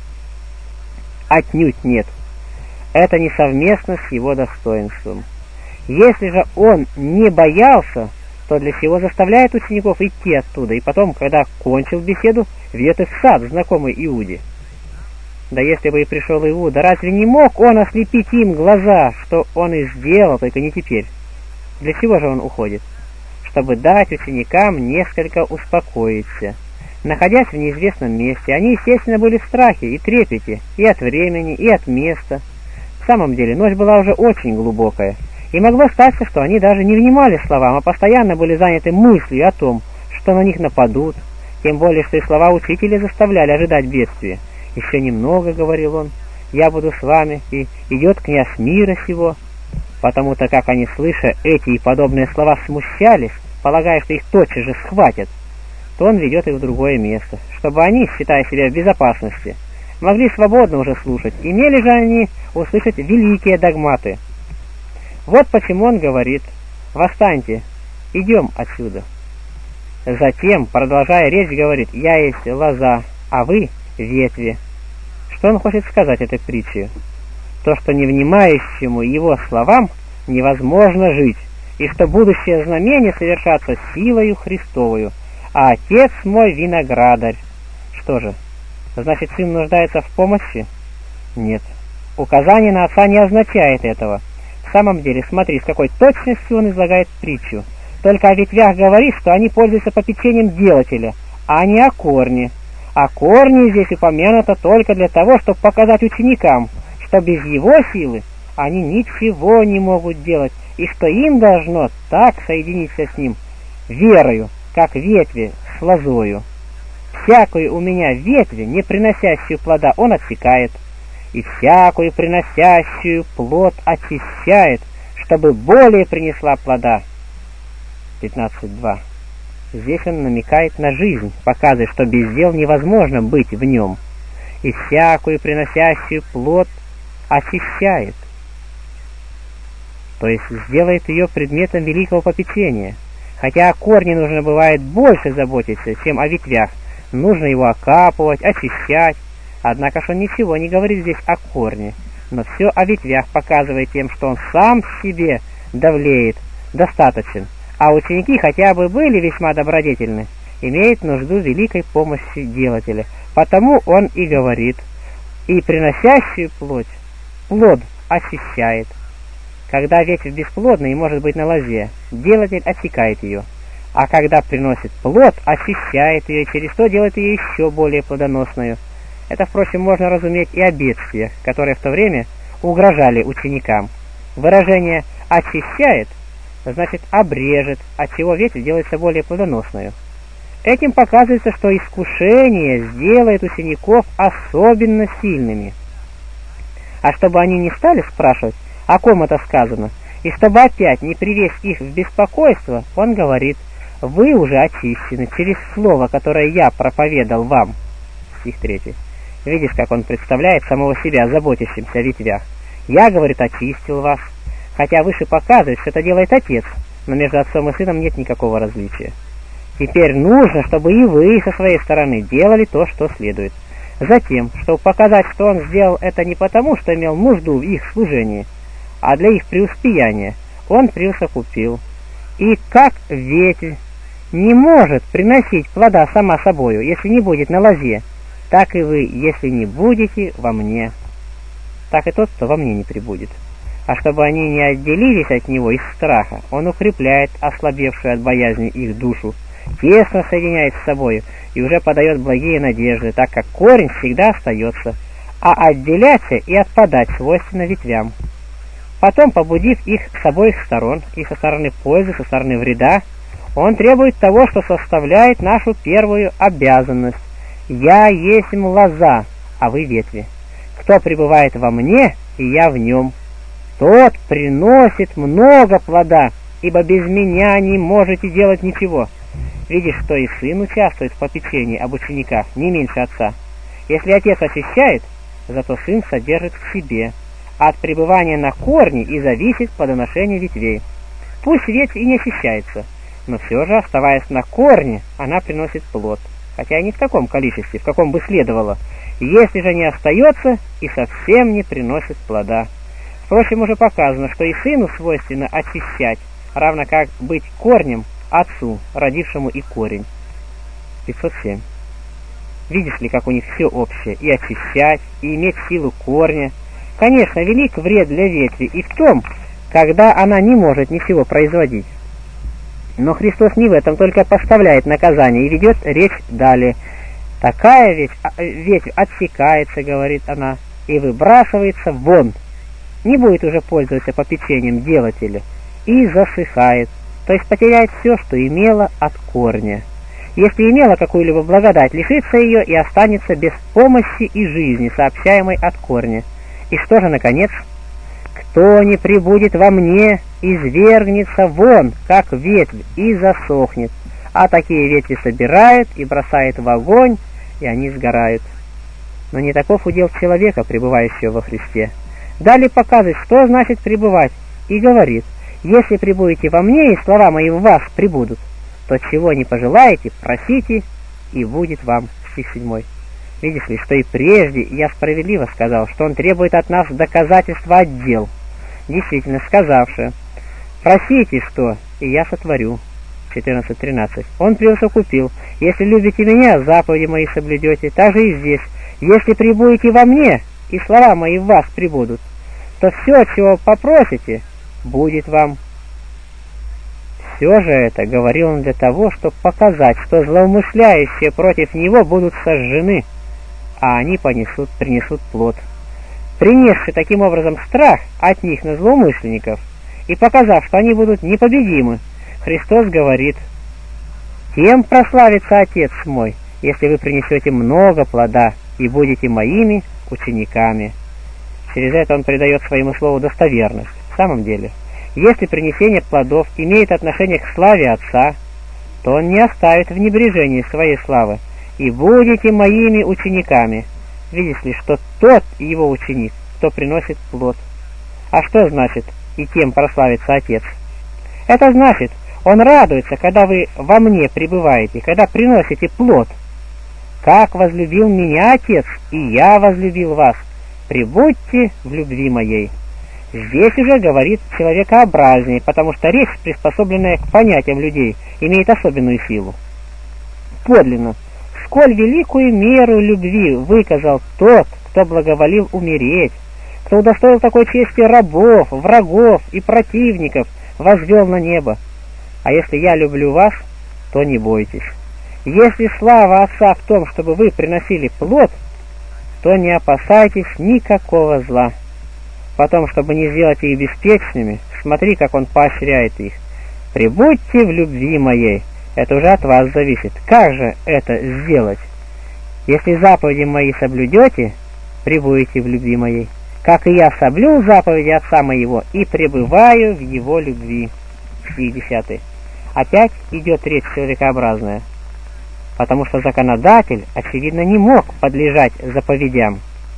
Отнюдь нет. Это не совместно с его достоинством. Если же он не боялся, то для чего заставляет учеников идти оттуда, и потом, когда кончил беседу, ведет их в сад, знакомый Иуде? Да если бы и пришел Иуда, разве не мог он ослепить им глаза, что он и сделал, только не теперь? Для чего же он уходит? Чтобы дать ученикам несколько успокоиться. Находясь в неизвестном месте, они, естественно, были в страхе и трепете и от времени, и от места. В самом деле, ночь была уже очень глубокая, и могло статься, что они даже не внимали словам, а постоянно были заняты мыслью о том, что на них нападут, тем более, что и слова учителя заставляли ожидать бедствия. «Еще немного, — говорил он, — я буду с вами, и идет князь мира сего». Потому-то, как они, слыша эти и подобные слова, смущались, полагая, что их тотчас же схватят, то он ведет их в другое место, чтобы они, считая себя в безопасности, могли свободно уже слушать, имели же они услышать великие догматы. Вот почему он говорит: «Восстаньте, идем отсюда». Затем, продолжая речь, говорит: «Я есть лоза, а вы ветви». Что он хочет сказать этой притчей? То, что невнимающему его словам невозможно жить, и что будущее знамение совершаться силою Христовою, а Отец мой виноградарь. Что же, значит, сын нуждается в помощи? Нет. Указание на отца не означает этого. В самом деле, смотри, с какой точностью он излагает притчу. Только о ветвях говорит, что они пользуются попечением делателя, а не о корне. А корне здесь упомянуто только для того, чтобы показать ученикам, что что без его силы они ничего не могут делать, и что им должно так соединиться с ним верою, как ветви с лозою. Всякую у меня ветви, не приносящую плода, он отсекает, и всякую приносящую плод очищает, чтобы более принесла плода. пятнадцать два. Здесь он намекает на жизнь, показывая, что без дел невозможно быть в нем, и всякую приносящую плод очищает, то есть сделает ее предметом великого попечения. Хотя о корне нужно бывает больше заботиться, чем о ветвях, нужно его окапывать, очищать, однако же он ничего не говорит здесь о корне, но все о ветвях, показывает тем, что он сам себе давлеет, достаточен, а ученики хотя бы были весьма добродетельны, имеют нужду великой помощи делателя, потому он и говорит, и приносящую плоть, плод очищает. Когда ветвь бесплодна и может быть на лозе, делатель отсекает ее, а когда приносит плод, очищает ее, и через то делает ее еще более плодоносную. Это, впрочем, можно разуметь и о бедствиях, которые в то время угрожали ученикам. Выражение «очищает» значит «обрежет», отчего ветвь делается более плодоносную. Этим показывается, что искушение сделает учеников особенно сильными. А чтобы они не стали спрашивать, о ком это сказано, и чтобы опять не привести их в беспокойство, он говорит: «Вы уже очищены через слово, которое я проповедал вам». Стих третий. Видишь, как он представляет самого себя, заботящимся о ветвях. «Я, — говорит, — очистил вас», хотя выше показывает, что это делает Отец, но между Отцом и Сыном нет никакого различия. Теперь нужно, чтобы и вы со своей стороны делали то, что следует. Затем, чтобы показать, что он сделал это не потому, что имел нужду в их служении, а для их преуспеяния, он присовокупил. И как ветвь не может приносить плода сама собою, если не будет на лозе, так и вы, если не будете во мне, так и тот, кто во мне не пребудет. А чтобы они не отделились от него из страха, он укрепляет ослабевшую от боязни их душу, тесно соединяет с собою и уже подает благие надежды, так как корень всегда остается, а отделяться и отпадать свойственно ветвям. Потом, побудив их с обоих сторон, и со стороны пользы, со стороны вреда, он требует того, что составляет нашу первую обязанность. «Я есть лоза, а вы ветви. Кто пребывает во мне, и я в нем, тот приносит много плода, ибо без меня не можете делать ничего». Видишь, что и сын участвует в попечении об учениках не меньше отца. Если отец очищает, зато сын содержит в себе. От пребывания на корне и зависит плодоношение ветвей. Пусть ветвь и не очищается, но все же, оставаясь на корне, она приносит плод, хотя и не в таком количестве, в каком бы следовало, если же не остается и совсем не приносит плода. Впрочем, уже показано, что и сыну свойственно очищать, равно как быть корнем отцу, родившему и корень. пятьсот семь. Видишь ли, как у них все общее, и очищать, и иметь силу корня. Конечно, велик вред для ветви и в том, когда она не может ничего производить. Но Христос не в этом только поставляет наказание и ведет речь далее. «Такая ветвь, ветвь отсекается, — говорит она, — и выбрасывается вон, не будет уже пользоваться попечением делателя, и засыхает, то есть потеряет все, что имела от корня. Если имела какую-либо благодать, лишится ее и останется без помощи и жизни, сообщаемой от корня. И что же, наконец? «Кто не пребудет во мне, извергнется вон, как ветвь, и засохнет. А такие ветви собирают и бросают в огонь, и они сгорают». Но не таков удел человека, пребывающего во Христе. Далее показывает, что значит пребывать, и говорит: «Если пребудете во мне, и слова мои в вас пребудут, то чего не пожелаете, просите, и будет вам». Стих седьмой. Видишь ли, что и прежде я справедливо сказал, что он требует от нас доказательства от дел, действительно сказавши: «Просите что, и я сотворю». четырнадцать тринадцать. Он присовокупил: «Если любите меня, заповеди мои соблюдете». Так же и здесь: «Если пребудете во мне, и слова мои в вас пребудут, то все, чего попросите, будет вам». Все же это говорил он для того, чтобы показать, что злоумышляющие против него будут сожжены, а они понесут, принесут плод. принесший таким образом страх от них на злоумышленников и показав, что они будут непобедимы, Христос говорит: «Тем прославится Отец мой, если вы принесете много плода и будете моими учениками». Через это он придает своему слову достоверность. В самом деле, если принесение плодов имеет отношение к славе Отца, то он не оставит в небрежении своей славы: «И будете моими учениками». Видишь ли, что тот его ученик, кто приносит плод. А что значит «и тем прославится Отец»? Это значит, он радуется, когда вы во мне пребываете, когда приносите плод. «Как возлюбил меня Отец, и я возлюбил вас, пребудьте в любви моей». Здесь уже говорит человекообразнее, потому что речь, приспособленная к понятиям людей, имеет особенную силу. Подлинно, сколь великую меру любви выказал тот, кто благоволил умереть, кто удостоил такой чести рабов, врагов и противников, возвел на небо. А если я люблю вас, то не бойтесь. Если слава Отца в том, чтобы вы приносили плод, то не опасайтесь никакого зла. Потом, чтобы не сделать их беспечными, смотри, как он поощряет их. «Пребудьте в любви моей». Это уже от вас зависит. Как же это сделать? «Если заповеди мои соблюдете, пребудете в любви моей, как и я соблюл заповеди Отца моего и пребываю в его любви». Стих десятый. Опять идет речь человекообразная, потому что законодатель, очевидно, не мог подлежать заповедям.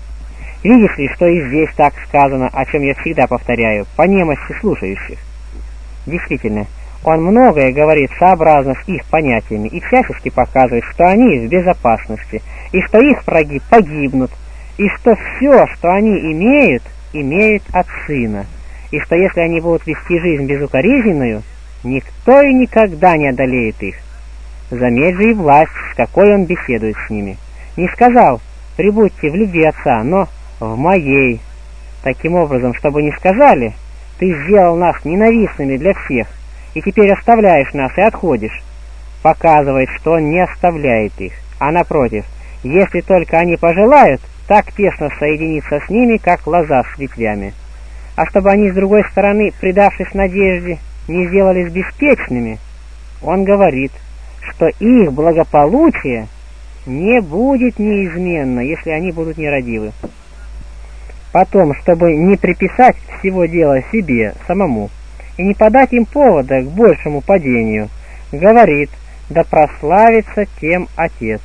Видишь ли, что и здесь так сказано, о чем я всегда повторяю, по немощи слушающих. Действительно, он многое говорит сообразно с их понятиями и всячески показывает, что они в безопасности, и что их враги погибнут, и что все, что они имеют, имеют от Сына, и что если они будут вести жизнь безукоризненную, никто и никогда не одолеет их. Заметь же и власть, с какой он беседует с ними. Не сказал: «Пребудьте в любви Отца», но «в моей». Таким образом, чтобы не сказали: «Ты сделал нас ненавистными для всех, и теперь оставляешь нас и отходишь», показывает, что он не оставляет их, а напротив, если только они пожелают, так тесно соединиться с ними, как лоза с ветвями. А чтобы они, с другой стороны, предавшись надежде, не сделались беспечными, он говорит, что их благополучие не будет неизменно, если они будут нерадивы. Потом, чтобы не приписать всего дела себе самому и не подать им повода к большему падению, говорит: «Да прославится тем Отец».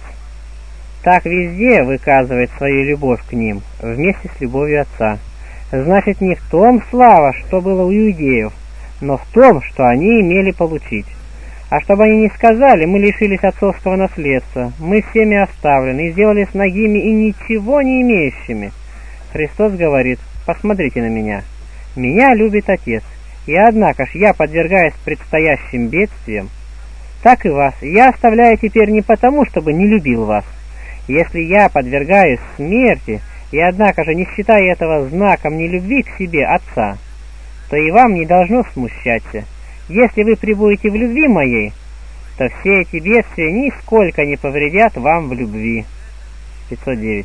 Так везде выказывает свою любовь к ним, вместе с любовью Отца. Значит, не в том слава, что было у иудеев, но в том, что они имели получить. А чтобы они не сказали: «Мы лишились отцовского наследства, мы всеми оставлены и сделались нагими и ничего не имеющими», Христос говорит: «Посмотрите на меня. Меня любит Отец, и однако ж я подвергаюсь предстоящим бедствиям, так и вас я оставляю теперь не потому, чтобы не любил вас. Если я подвергаюсь смерти, и однако же не считая этого знаком нелюбви к себе Отца, то и вам не должно смущаться. Если вы пребудете в любви моей, то все эти бедствия нисколько не повредят вам в любви». пятьсот девять.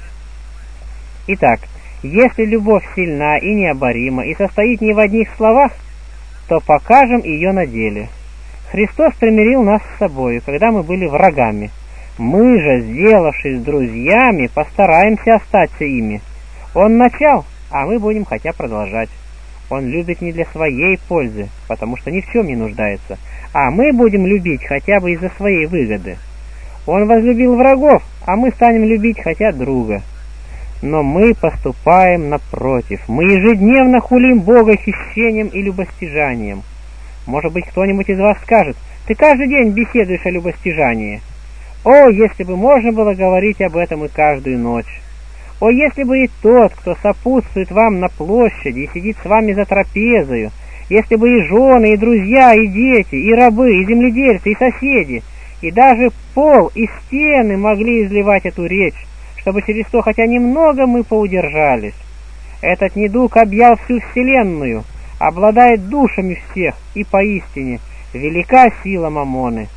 Итак, если любовь сильна и необорима и состоит не в одних словах, то покажем ее на деле. Христос примирил нас с собою, когда мы были врагами. Мы же, сделавшись друзьями, постараемся остаться ими. Он начал, а мы будем хотя продолжать. Он любит не для своей пользы, потому что ни в чем не нуждается, а мы будем любить хотя бы из-за своей выгоды. Он возлюбил врагов, а мы станем любить хотя друга. Но мы поступаем напротив. Мы ежедневно хулим Бога хищением и любостяжанием. Может быть, кто-нибудь из вас скажет: «Ты каждый день беседуешь о любостяжании». О, если бы можно было говорить об этом и каждую ночь! О, если бы и тот, кто сопутствует вам на площади и сидит с вами за трапезою, если бы и жены, и друзья, и дети, и рабы, и земледельцы, и соседи, и даже пол, и стены могли изливать эту речь, чтобы через то хотя немного мы поудержались. Этот недуг объял всю вселенную, обладает душами всех, и поистине велика сила мамоны.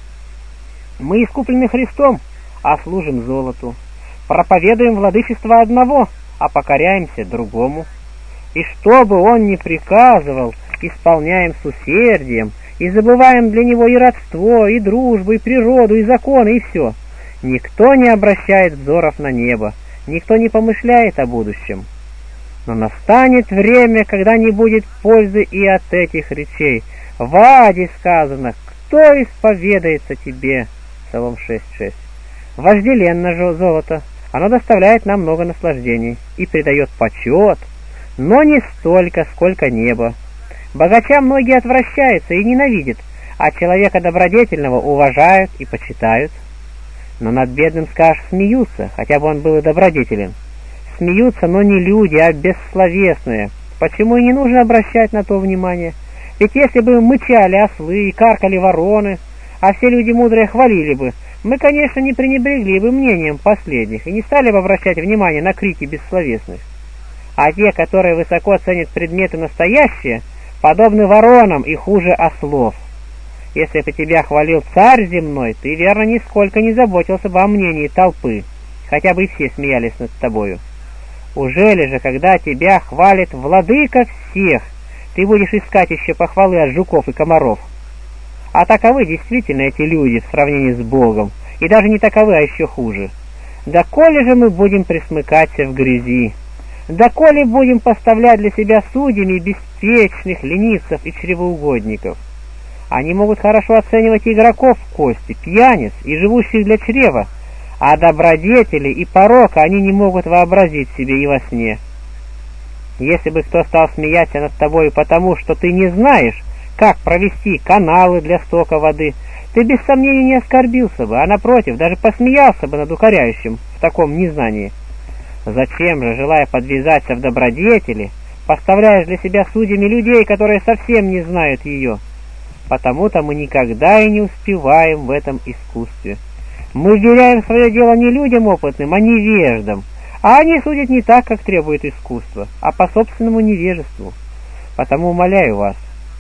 Мы искуплены Христом, а служим золоту. Проповедуем владычество одного, а покоряемся другому. И что бы он ни приказывал, исполняем с усердием, и забываем для него и родство, и дружбу, и природу, и законы, и все. Никто не обращает взоров на небо, никто не помышляет о будущем. Но настанет время, когда не будет пользы и от этих речей. В Аде сказано: кто исповедается тебе? Псалом шесть шесть. Вожделенно же золото, оно доставляет нам много наслаждений и придает почет, но не столько, сколько небо. Богача многие отвращаются и ненавидят, а человека добродетельного уважают и почитают. Но над бедным, скажешь, смеются, хотя бы он был и добродетелен. Смеются, но не люди, а бессловесные. Почему и не нужно обращать на то внимание? Ведь если бы мычали ослы и каркали вороны, а все люди мудрые хвалили бы, мы, конечно, не пренебрегли бы мнением последних и не стали бы обращать внимание на крики бессловесных. А те, которые высоко ценят предметы настоящие, подобны воронам и хуже ослов. Если бы тебя хвалил царь земной, ты, верно, нисколько не заботился бы о мнении толпы, хотя бы и все смеялись над тобою. Ужели же, когда тебя хвалит владыка всех, ты будешь искать еще похвалы от жуков и комаров? А таковы действительно эти люди в сравнении с Богом, и даже не таковы, а еще хуже. Да коли же мы будем присмыкаться в грязи? Да коли будем поставлять для себя судьями беспечных ленивцев и чревоугодников? Они могут хорошо оценивать игроков в кости, пьяниц и живущих для чрева, а добродетели и порока они не могут вообразить себе и во сне. Если бы кто стал смеяться над тобою потому, что ты не знаешь, как провести каналы для стока воды, ты без сомнения не оскорбился бы, а напротив, даже посмеялся бы над укоряющим в таком незнании. Зачем же, желая подвязаться в добродетели, поставляешь для себя судьями людей, которые совсем не знают ее? Потому-то мы никогда и не успеваем в этом искусстве. Мы вверяем свое дело не людям опытным, а невеждам, а они судят не так, как требует искусство, а по собственному невежеству. Потому умоляю вас,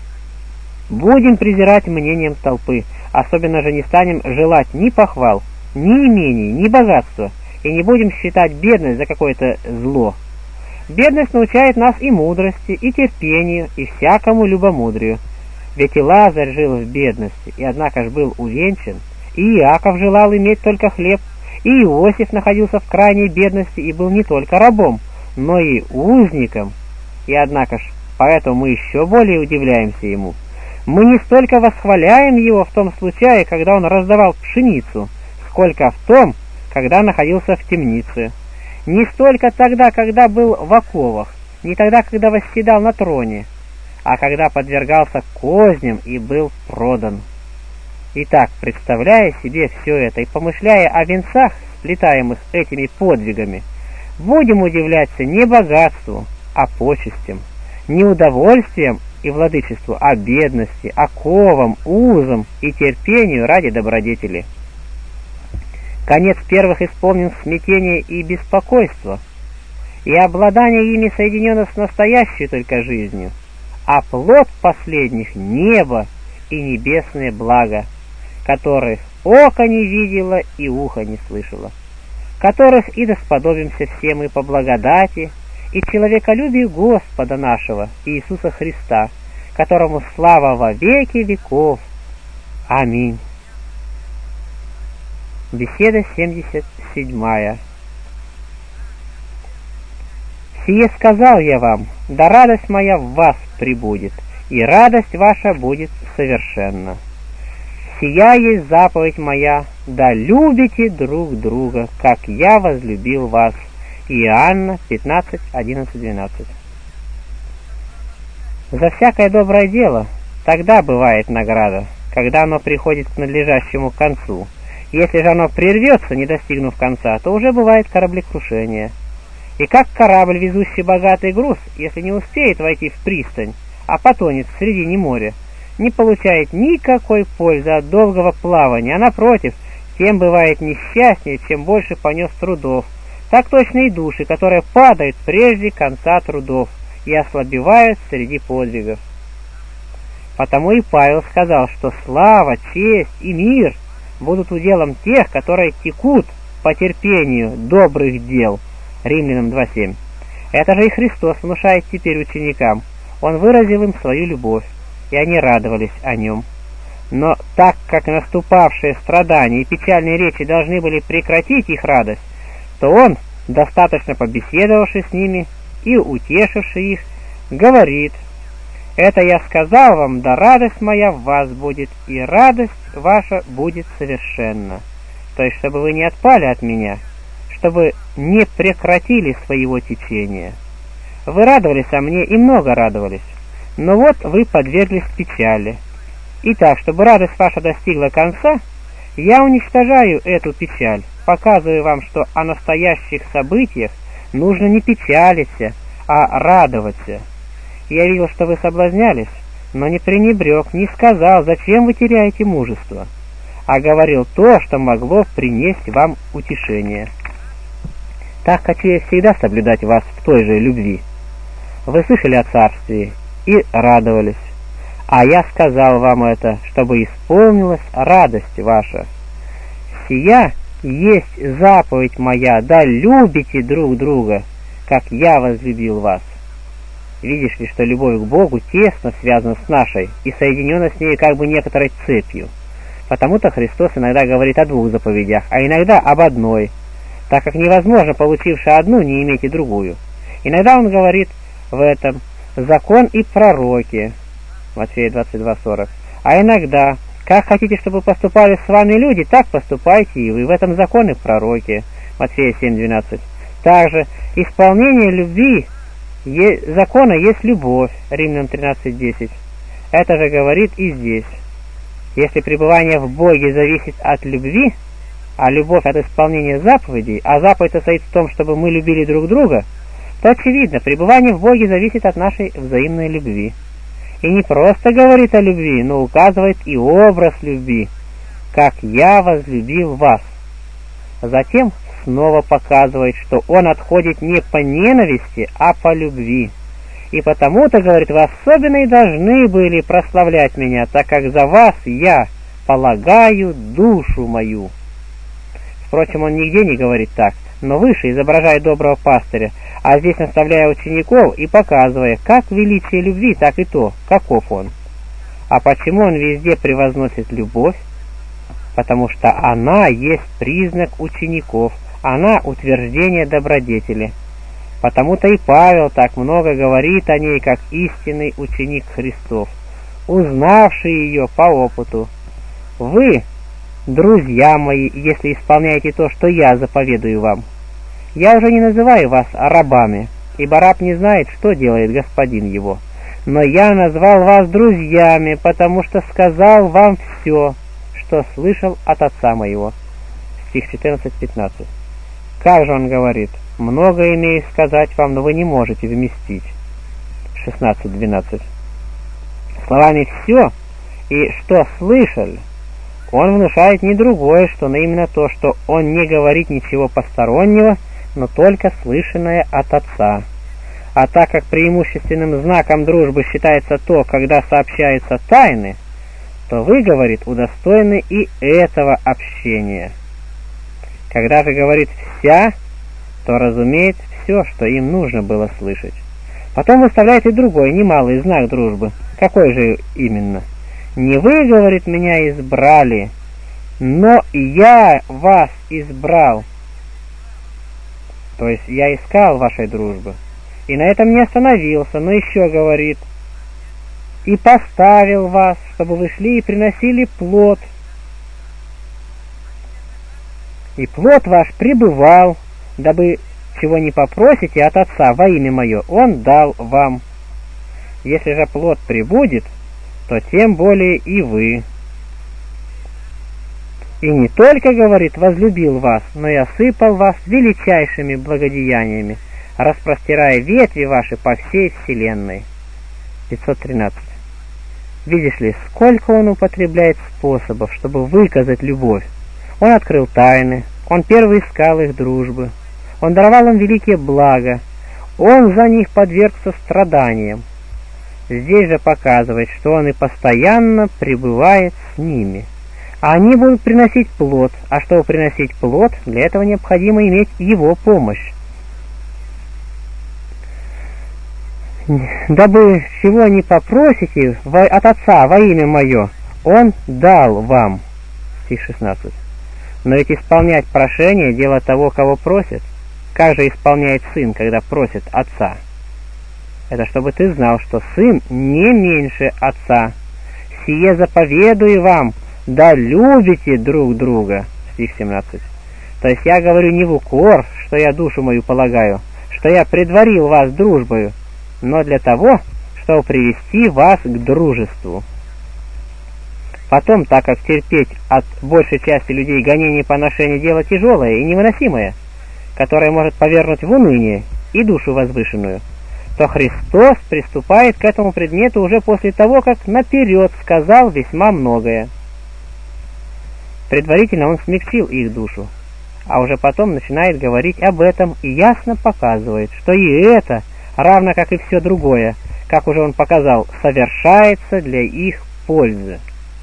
будем презирать мнением толпы, особенно же не станем желать ни похвал, ни имений, ни богатства, и не будем считать бедность за какое-то зло. Бедность научает нас и мудрости, и терпению, и всякому любомудрию. Ведь и Лазарь жил в бедности, и однако ж был увенчан, и Иаков желал иметь только хлеб, и Иосиф находился в крайней бедности и был не только рабом, но и узником, и однако ж поэтому мы еще более удивляемся ему. Мы не столько восхваляем его в том случае, когда он раздавал пшеницу, сколько в том, когда находился в темнице. Не столько тогда, когда был в оковах, не тогда, когда восседал на троне, а когда подвергался козням и был продан. Итак, представляя себе все это и помышляя о венцах, сплетаемых этими подвигами, будем удивляться не богатству, а почестям, не удовольствием и владычеству, а бедности, оковам, узам и терпению ради добродетели. Конец первых исполнен смятения и беспокойства, и обладание ими соединено с настоящей только жизнью, а плод последних — небо и небесное благо, которых око не видело и ухо не слышало, которых и досподобимся все мы по благодати и человеколюбию Господа нашего Иисуса Христа, которому слава во веки веков. Аминь. Беседа семьдесят седьмая. «Сие сказал я вам, да радость моя в вас пребудет, и радость ваша будет совершенна. Сия есть заповедь моя, да любите друг друга, как я возлюбил вас». Иоанна пятнадцать, одиннадцать, двенадцать. За всякое доброе дело тогда бывает награда, когда оно приходит к надлежащему концу. Если же оно прервется, не достигнув конца, то уже бывает кораблекрушение. И как корабль, везущий богатый груз, если не успеет войти в пристань, а потонет в середине моря, не получает никакой пользы от долгого плавания, а напротив, тем бывает несчастнее, чем больше понес трудов. Так точно и души, которые падают прежде конца трудов и ослабевают среди подвигов. Потому и Павел сказал, что слава, честь и мир будут уделом тех, которые текут по терпению добрых дел. Римлянам два семь. Это же и Христос внушает теперь ученикам. Он выразил им свою любовь, и они радовались о нем. Но так как наступавшие страдания и печальные речи должны были прекратить их радость, то он, достаточно побеседовавший с ними и утешивший их, говорит: «Это я сказал вам, да радость моя в вас будет, и радость ваша будет совершенна». То есть, чтобы вы не отпали от меня, чтобы не прекратили своего течения. Вы радовались о мне и много радовались, но вот вы подверглись печали. Итак, чтобы радость ваша достигла конца, я уничтожаю эту печаль, показываю вам, что о настоящих событиях нужно не печалиться, а радоваться. Я видел, что вы соблазнялись, но не пренебрег, не сказал, зачем вы теряете мужество, а говорил то, что могло принести вам утешение. Так хочу я всегда соблюдать вас в той же любви. Вы слышали о царстве и радовались, а я сказал вам это, чтобы исполнилась радость ваша. Сия есть заповедь моя, да любите друг друга, как я возлюбил вас. Видишь ли, что любовь к Богу тесно связана с нашей и соединена с ней как бы некоторой цепью. Потому-то Христос иногда говорит о двух заповедях, а иногда об одной, так как невозможно, получивши одну, не иметь и другую. Иногда он говорит в этом закон и пророки, Матфея двадцать два сорок, а иногда, как хотите, чтобы поступали с вами люди, так поступайте и вы, в этом закон и пророки, Матфея семь двенадцать. Также исполнение любви е- закона есть любовь, Римлянам тринадцать десять. Это же говорит и здесь. Если пребывание в Боге зависит от любви, а любовь от исполнения заповедей, а заповедь состоит в том, чтобы мы любили друг друга, то очевидно, пребывание в Боге зависит от нашей взаимной любви. И не просто говорит о любви, но указывает и образ любви, как я возлюбил вас. Затем снова показывает, что он отходит не по ненависти, а по любви. И потому-то, говорит, вы особенно и должны были прославлять меня, так как за вас я полагаю душу мою. Впрочем, он нигде не говорит так, но выше изображает доброго пастыря, а здесь наставляя учеников и показывая, как величие любви, так и то, каков он. А почему он везде превозносит любовь? Потому что она есть признак учеников, она утверждение добродетели. Потому-то и Павел так много говорит о ней, как истинный ученик Христов, узнавший ее по опыту. Вы, друзья мои, если исполняете то, что я заповедую вам. Я уже не называю вас рабами, ибо раб не знает, что делает господин его. Но я назвал вас друзьями, потому что сказал вам все, что слышал от отца моего. Стих четырнадцать пятнадцать. Как же он говорит? Много имею сказать вам, но вы не можете вместить. шестнадцать двенадцать. Словами «все» и «что слышал» он внушает не другое, что но именно то, что он не говорит ничего постороннего, но только слышанное от Отца. А так как преимущественным знаком дружбы считается то, когда сообщаются тайны, то вы, говорит, удостоены и этого общения. Когда же говорит «вся», то разумеет все, что им нужно было слышать. Потом выставляет и другой, немалый знак дружбы. Какой же именно? «Не вы, — говорит, — меня избрали, но я вас избрал». То есть я искал вашей дружбы. И на этом не остановился, но еще говорит: «И поставил вас, чтобы вы шли и приносили плод. И плод ваш пребывал, дабы чего не попросите от Отца во имя Мое, Он дал вам. Если же плод пребудет, то тем более и вы». И не только, говорит, возлюбил вас, но и осыпал вас величайшими благодеяниями, распростирая ветви ваши по всей вселенной. пятьсот тринадцать. Видишь ли, сколько он употребляет способов, чтобы выказать любовь. Он открыл тайны, он первый искал их дружбы, он даровал им великие блага, он за них подвергся страданиям. Здесь же показывает, что он и постоянно пребывает с ними. А они будут приносить плод, а чтобы приносить плод, для этого необходимо иметь его помощь. дабы чего не попросите от Отца во имя Мое, Он дал вам. Стих шестнадцать. Но ведь исполнять прошение – дело того, кого просит. Как же исполняет сын, когда просит Отца? Это чтобы ты знал, что сын не меньше Отца. Сие заповедую вам, да любите друг друга. Стих семнадцать. То есть я говорю не в укор, что я душу мою полагаю, что я предварил вас дружбою, но для того, чтобы привести вас к дружеству. Потом, так как терпеть от большей части людей гонение и поношение дело тяжелое и невыносимое, которое может повергнуть в уныние и душу возвышенную, то Христос приступает к этому предмету уже после того, как наперед сказал весьма многое. Предварительно Он смягчил их душу, а уже потом начинает говорить об этом и ясно показывает, что и это, равно как и все другое, как уже Он показал, совершается для их пользы.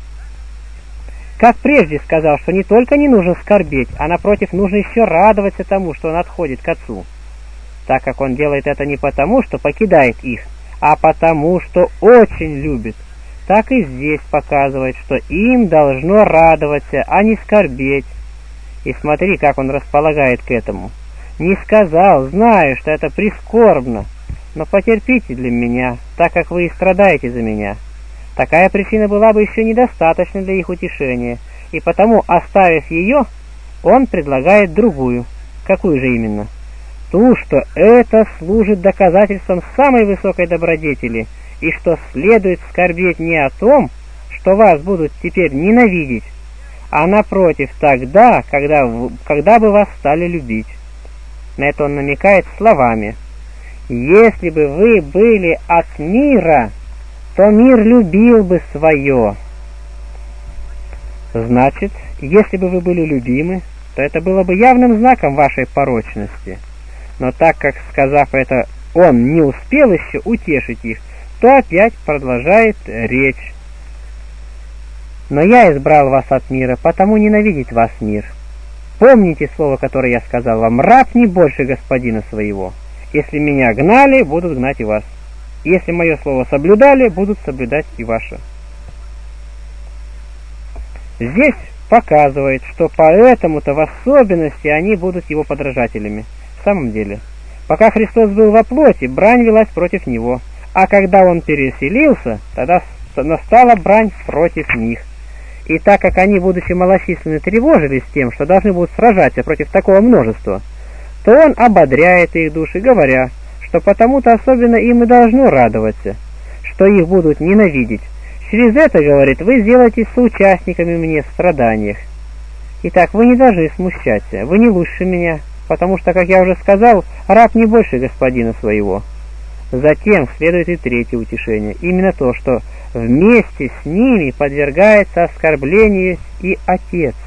Как прежде сказал, что не только не нужно скорбеть, а напротив нужно еще радоваться тому, что Он отходит к Отцу, так как Он делает это не потому, что покидает их, а потому, что очень любит, так и здесь показывает, что им должно радоваться, а не скорбеть. И смотри, как Он располагает к этому. Не сказал, знаю, что это прискорбно, но потерпите для меня, так как вы и страдаете за меня. Такая причина была бы еще недостаточна для их утешения, и потому, оставив ее, Он предлагает другую. Какую же именно? Ту, что это служит доказательством самой высокой добродетели, и что следует скорбеть не о том, что вас будут теперь ненавидеть, а напротив тогда, когда, когда бы вас стали любить. На это Он намекает словами: «Если бы вы были от мира, то мир любил бы свое». Значит, если бы вы были любимы, то это было бы явным знаком вашей порочности. Но так как, сказав это, Он не успел еще утешить их, то опять продолжает речь. «Но я избрал вас от мира, потому ненавидит вас мир. Помните слово, которое я сказал вам: раб не больше господина своего. Если меня гнали, будут гнать и вас. Если мое слово соблюдали, будут соблюдать и ваше». Здесь показывает, что поэтому-то в особенности они будут Его подражателями. В самом деле, пока Христос был во плоти, брань велась против Него, а когда Он переселился, тогда настала брань против них. И так как они, будучи малочисленны, тревожились тем, что должны будут сражаться против такого множества, то Он ободряет их души, говоря, что потому-то особенно им и должно радоваться, что их будут ненавидеть. Через это, говорит, вы сделаетесь соучастниками мне в страданиях. Итак, вы не должны смущаться, вы не лучше меня, потому что, как я уже сказал, раб не больше господина своего. Затем следует и третье утешение, именно то, что вместе с ними подвергается оскорблению и Отец.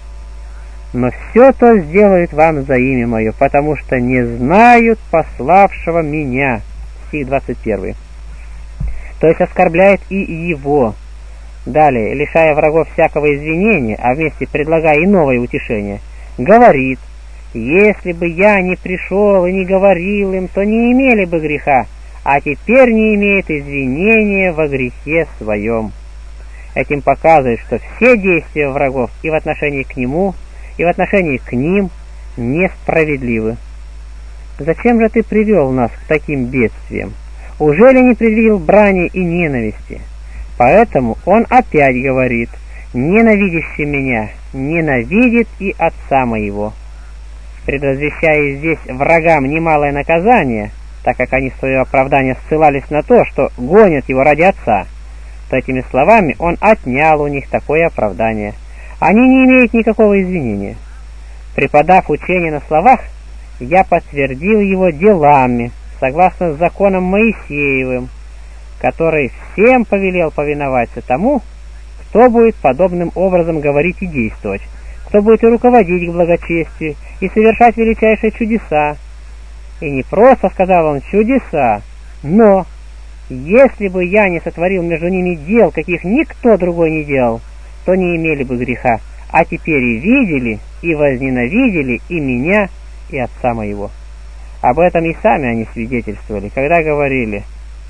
Но все то сделает вам за имя Мое, потому что не знают пославшего Меня. Стих двадцать первый. То есть оскорбляет и Его. Далее, лишая врагов всякого извинения, а вместе предлагая и новое утешение, говорит: «Если бы я не пришел и не говорил им, то не имели бы греха, а теперь не имеет извинения во грехе своем». Этим показывает, что все действия врагов и в отношении к Нему, и в отношении к ним несправедливы. Зачем же Ты привел нас к таким бедствиям? Ужели не предвидел брани и ненависти? Поэтому Он опять говорит: «Ненавидящий Меня ненавидит и Отца Моего», предвозвещая здесь врагам немалое наказание, так как они в свое оправдание ссылались на то, что гонят Его ради Отца, то этими словами Он отнял у них такое оправдание. Они не имеют никакого извинения. Преподав учение на словах, я подтвердил его делами, согласно с законом Моисеевым, который всем повелел повиноваться тому, кто будет подобным образом говорить и действовать, кто будет и руководить к благочестию, и совершать величайшие чудеса. И не просто, сказал он, чудеса, но если бы я не сотворил между ними дел, каких никто другой не делал, то не имели бы греха, а теперь и видели, и возненавидели и меня, и Отца Моего. Об этом и сами они свидетельствовали, когда говорили: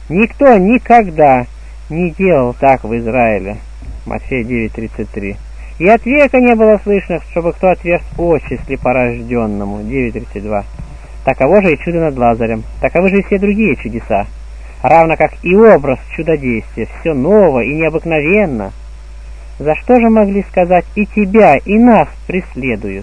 Никто никогда не делал так в Израиле. Матфея девять тридцать три. И от века не было слышно, чтобы кто отверз очи слепорожденному. девять тридцать два. Таково же и чудо над Лазарем. Таковы же и все другие чудеса. Равно как и образ чудодействия. Все ново и необыкновенно. За что же могли сказать и тебя, и нас преследуют?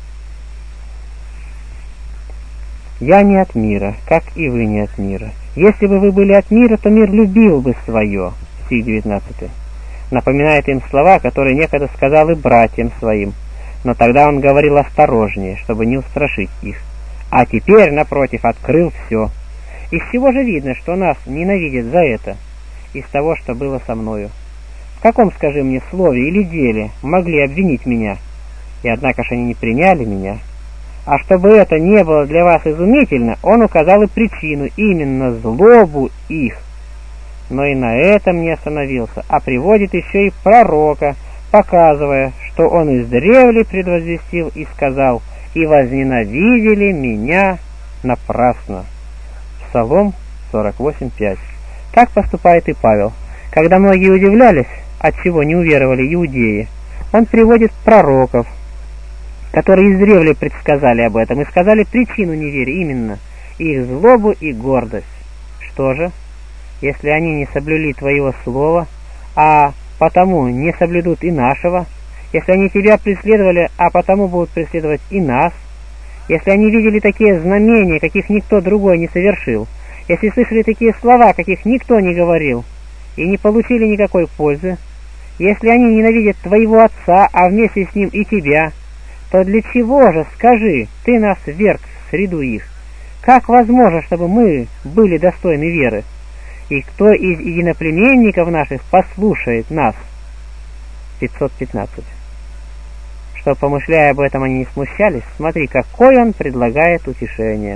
Я не от мира, как и вы не от мира. Если бы вы были от мира, то мир любил бы свое. Стих девятнадцатый. Напоминает им слова, которые некогда сказал и братьям своим, но тогда он говорил осторожнее, чтобы не устрашить их. А теперь, напротив, открыл все. Из чего же видно, что нас ненавидят за это? Из того, что было со мною. В каком, скажи мне, слове или деле могли обвинить меня? И однако ж они не приняли меня. А чтобы это не было для вас изумительно, он указал и причину, именно злобу их. Но и на этом не остановился, а приводит еще и пророка, показывая, что он издревле предвозвестил и сказал: «И возненавидели меня напрасно». Псалом сорок восемь пять. Так поступает и Павел. Когда многие удивлялись, отчего не уверовали иудеи, он приводит пророков, которые издревле предсказали об этом и сказали причину неверия, именно их злобу и гордость. Что же? Если они не соблюли твоего слова, а потому не соблюдут и нашего, если они тебя преследовали, а потому будут преследовать и нас, если они видели такие знамения, каких никто другой не совершил, если слышали такие слова, каких никто не говорил, и не получили никакой пользы, если они ненавидят твоего отца, а вместе с ним и тебя, то для чего же, скажи, ты нас вверг в среду их? Как возможно, чтобы мы были достойны веры? И кто из единоплеменников наших послушает нас? пятьсот пятнадцать. Что, помышляя об этом, они не смущались, смотри, какой он предлагает утешение.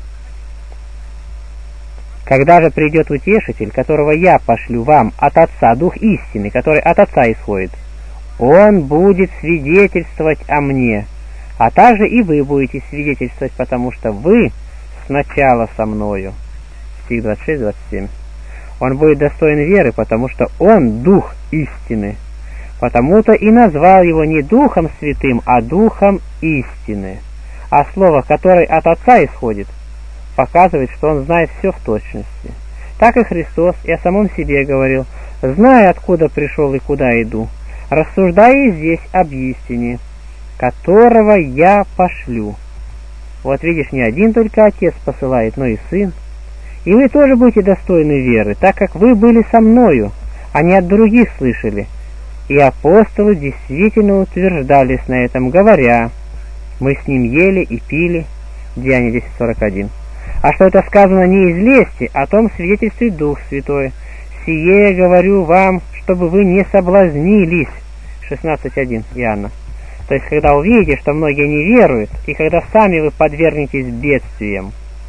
Когда же придет утешитель, которого я пошлю вам от Отца, Дух истины, который от Отца исходит, он будет свидетельствовать о мне, а также и вы будете свидетельствовать, потому что вы сначала со мною. Стих двадцать шесть двадцать семь. Он будет достоин веры, потому что он Дух истины. Потому-то и назвал его не Духом Святым, а Духом истины. А слово, которое от Отца исходит, показывает, что он знает все в точности. Так и Христос и о самом себе говорил: «Зная, откуда пришел и куда иду, рассуждая здесь об истине, которого я пошлю». Вот видишь, не один только Отец посылает, но и Сын. И вы тоже будете достойны веры, так как вы были со мною, а не от других слышали. И апостолы действительно утверждались на этом, говоря: мы с ним ели и пили. Деяния десять сорок один. А что это сказано не из лести, о том свидетельствует Дух Святой. Сие говорю вам, чтобы вы не соблазнились. шестнадцать один. Иоанна. То есть, когда увидите, что многие не веруют, и когда сами вы подвергнетесь бедствиям,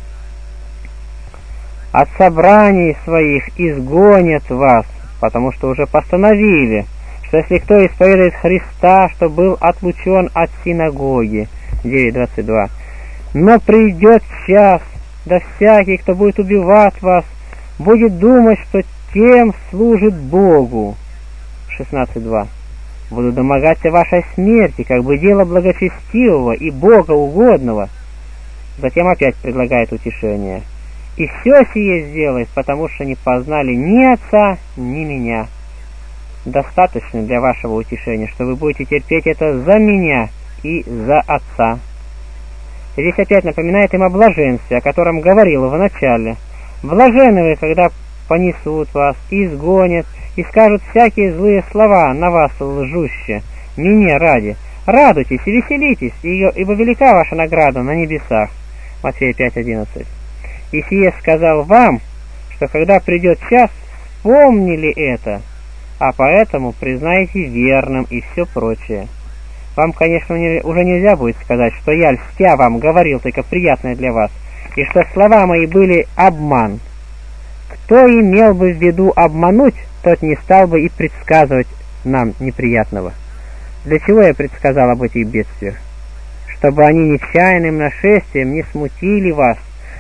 от собраний своих изгонят вас, потому что уже постановили, что если кто исповедует Христа, что был отлучен от синагоги. девять двадцать два. Но придет час, да всякий, кто будет убивать вас, будет думать, что тем служит Богу. шестнадцать два. Буду домогаться вашей смерти, как бы дело благочестивого и Бога угодного. Затем опять предлагает утешение. И все сие сделает, потому что не познали ни Отца, ни Меня. Достаточно для вашего утешения, что вы будете терпеть это за Меня и за Отца. Здесь опять напоминает им о блаженстве, о котором говорил в начале. Блаженны вы, когда понесут вас, изгонят, и скажут всякие злые слова на вас лжуще, мне ради. Радуйтесь и веселитесь, ибо велика ваша награда на небесах. Матфея пять одиннадцать. И сие сказал вам, что когда придет час, вспомнили это, а поэтому признайте верным и все прочее. Вам, конечно, уже нельзя будет сказать, что я, льстя вам, говорил только приятное для вас, и что слова мои были обман. Кто имел бы в виду обмануть, тот не стал бы и предсказывать нам неприятного. Для чего я предсказал об этих бедствиях? Чтобы они нечаянным нашествием не смутили вас,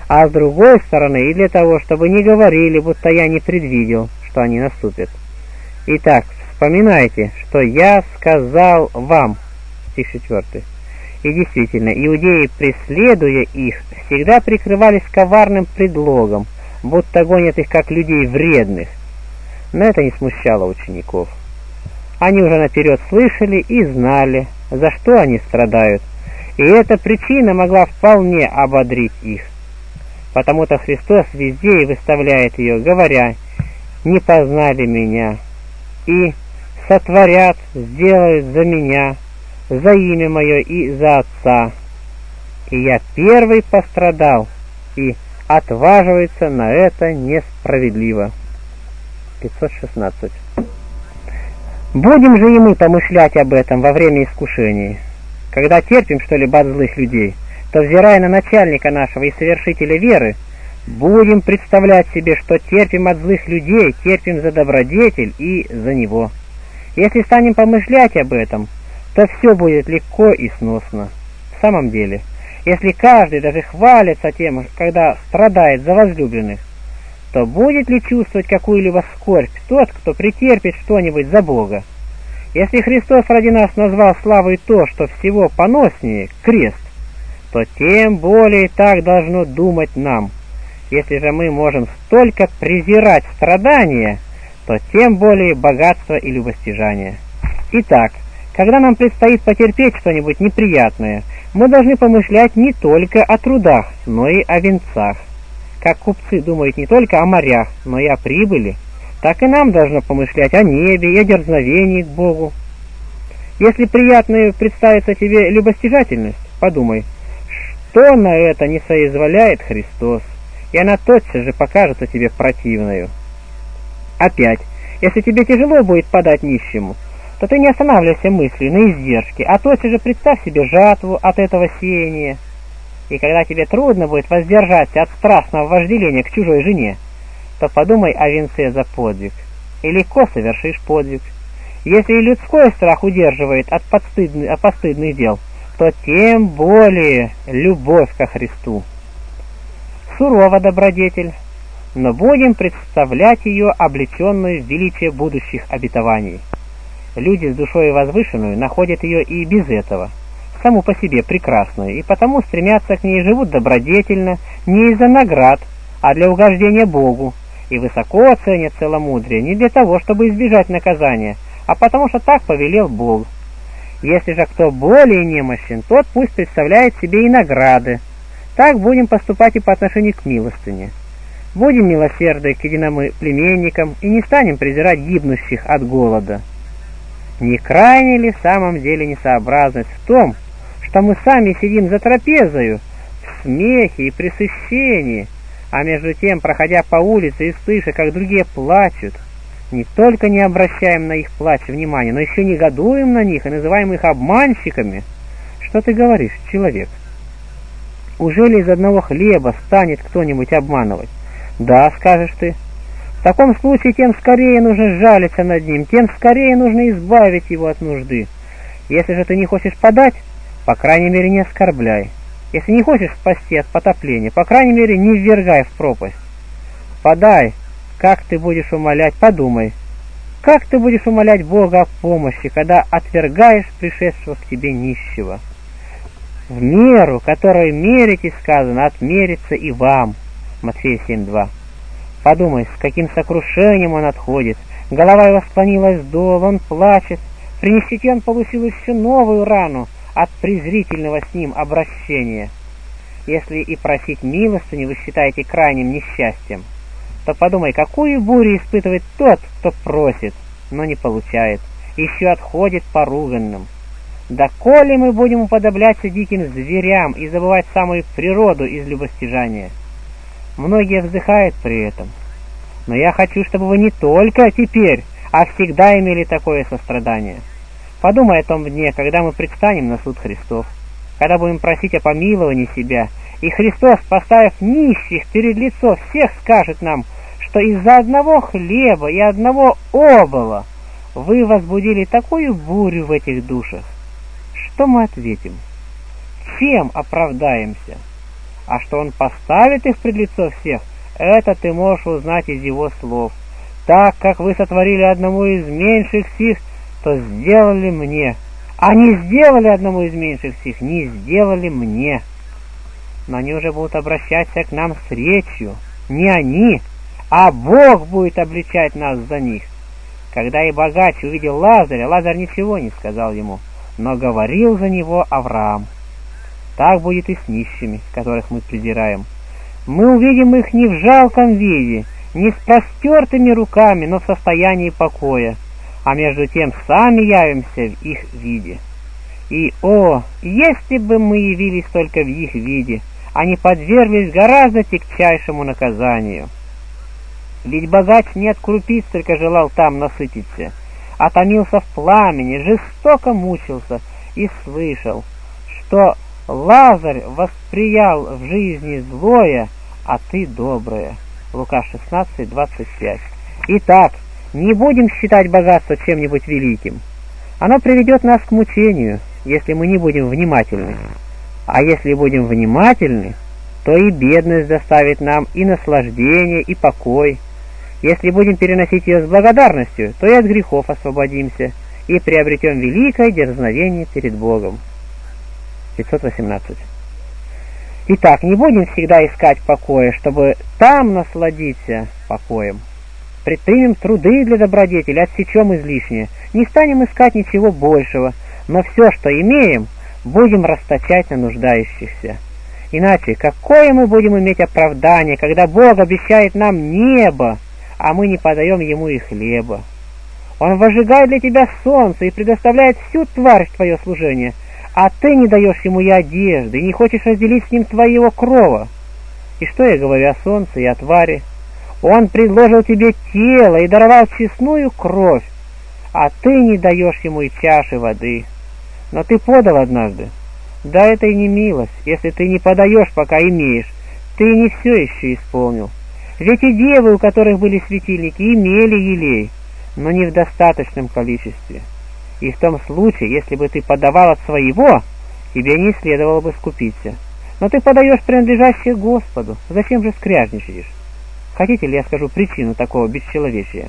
а с другой стороны и для того, чтобы не говорили, будто я не предвидел, что они наступят. Итак, вспоминайте, что я сказал вам. Стих четвёртый. И действительно, иудеи, преследуя их, всегда прикрывались коварным предлогом, будто гонят их как людей вредных. Но это не смущало учеников. Они уже наперед слышали и знали, за что они страдают, и эта причина могла вполне ободрить их. Потому-то Христос везде и выставляет ее, говоря: «Не познали меня, и сотворят, сделают за меня, за имя мое и за Отца. И я первый пострадал, и отваживается на это несправедливо». пятьсот шестнадцать. Будем же и мы помышлять об этом во время искушений. Когда терпим что-либо от злых людей, то, взирая на начальника нашего и совершителя веры, будем представлять себе, что терпим от злых людей, терпим за добродетель и за него. Если станем помышлять об этом, то все будет легко и сносно. В самом деле, если каждый даже хвалится тем, когда страдает за возлюбленных, то будет ли чувствовать какую-либо скорбь тот, кто претерпит что-нибудь за Бога? Если Христос ради нас назвал славой то, что всего поноснее, крест, то тем более так должно думать нам. Если же мы можем столько презирать страдания, то тем более богатство и любостяжание. Итак, когда нам предстоит потерпеть что-нибудь неприятное, мы должны помышлять не только о трудах, но и о венцах. Как купцы думают не только о морях, но и о прибыли, так и нам должно помышлять о небе и о дерзновении к Богу. Если приятной представится тебе любостяжательность, подумай, что на это не соизволяет Христос, и она тотчас же покажется тебе противною. Опять, если тебе тяжело будет подать нищему, то ты не останавливайся мыслью на издержке, а тотчас же представь себе жатву от этого сеяния. И когда тебе трудно будет воздержаться от страстного вожделения к чужой жене, то подумай о венце за подвиг, и легко совершишь подвиг. Если и людской страх удерживает от, подстыдных, от постыдных дел, то тем более любовь ко Христу. Сурова добродетель, но будем представлять ее облеченную в величие будущих обетований. Люди с душой возвышенную находят ее и без этого, саму по себе прекрасную, и потому стремятся к ней, живут добродетельно, не из-за наград, а для угождения Богу, и высоко оценят целомудрие не для того, чтобы избежать наказания, а потому что так повелел Бог. Если же кто более немощен, тот пусть представляет себе и награды. Так будем поступать и по отношению к милостыне. Будем милосердны к единоплеменникам и не станем презирать гибнущих от голода. Не крайне ли в самом деле несообразность в том, что мы сами сидим за трапезою, в смехе и пресыщении, а между тем, проходя по улице и слыша, как другие плачут, не только не обращаем на их плач внимания, но еще негодуем на них и называем их обманщиками? Что ты говоришь, человек? Ужели из одного хлеба станет кто-нибудь обманывать? Да, скажешь ты. В таком случае тем скорее нужно жалиться над ним, тем скорее нужно избавить его от нужды. Если же ты не хочешь подать, по крайней мере не оскорбляй. Если не хочешь спасти от потопления, по крайней мере не ввергай в пропасть. Подай, как ты будешь умолять, подумай, как ты будешь умолять Бога о помощи, когда отвергаешь пришедшего к тебе нищего. В меру, которой мерите, сказано, отмерится и вам. Матфея семь два. Подумай, с каким сокрушением он отходит. Голова его склонилась долу, он плачет. При нищете он получил еще новую рану от презрительного с ним обращения. Если и просить милостыню вы считаете крайним несчастьем, то подумай, какую бурю испытывает тот, кто просит, но не получает, еще отходит поруганным. Доколе мы будем уподобляться диким зверям и забывать самую природу из любостяжания? Многие вздыхают при этом. Но я хочу, чтобы вы не только теперь, а всегда имели такое сострадание. Подумай о том дне, когда мы предстанем на суд Христов, когда будем просить о помиловании себя, и Христос, поставив нищих перед лицо всех, скажет нам, что из-за одного хлеба и одного обола вы возбудили такую бурю в этих душах. Что мы ответим? Чем оправдаемся? а что он поставит их пред лицо всех, это ты можешь узнать из его слов. Так как вы сотворили одному из меньших сих, то сделали мне, а не сделали одному из меньших сих, не сделали мне. Но они уже будут обращаться к нам с речью, не они, а Бог будет обличать нас за них. Когда и богач увидел Лазаря, Лазарь ничего не сказал ему, но говорил за него Авраам. Так будет и с нищими, которых мы презираем. Мы увидим их не в жалком виде, не с простертыми руками, но в состоянии покоя, а между тем сами явимся в их виде. И, о, если бы мы явились только в их виде, они подверглись гораздо тягчайшему наказанию. Ведь богач не от крупиц только желал там насытиться, а томился в пламени, жестоко мучился и слышал, что Лазарь восприял в жизни злое, а ты доброе. Лука шестнадцать, двадцать пять. Итак, не будем считать богатство чем-нибудь великим. Оно приведет нас к мучению, если мы не будем внимательны. А если будем внимательны, то и бедность доставит нам и наслаждение, и покой. Если будем переносить ее с благодарностью, то и от грехов освободимся, и приобретем великое дерзновение перед Богом. пятьсот восемнадцать. Итак, не будем всегда искать покоя, чтобы там насладиться покоем. Предпримем труды для добродетели, отсечем излишнее, не станем искать ничего большего, но все, что имеем, будем расточать на нуждающихся. Иначе какое мы будем иметь оправдание, когда Бог обещает нам небо, а мы не подаем Ему и хлеба? Он возжигает для тебя солнце и предоставляет всю тварь в твое служение, а ты не даешь ему и одежды, и не хочешь разделить с ним твоего крова. И что я говорю о солнце и о твари? Он предложил тебе тело и даровал честную кровь, а ты не даешь ему и чаши воды. Но ты подал однажды. Да это и не милость, если ты не подаешь, пока имеешь, ты не все еще исполнил. Ведь и девы, у которых были светильники, имели елей, но не в достаточном количестве. И в том случае, если бы ты подавал от своего, тебе не следовало бы скупиться. Но ты подаешь принадлежащее Господу, зачем же скряжничаешь? Хотите ли я скажу причину такого бесчеловечия?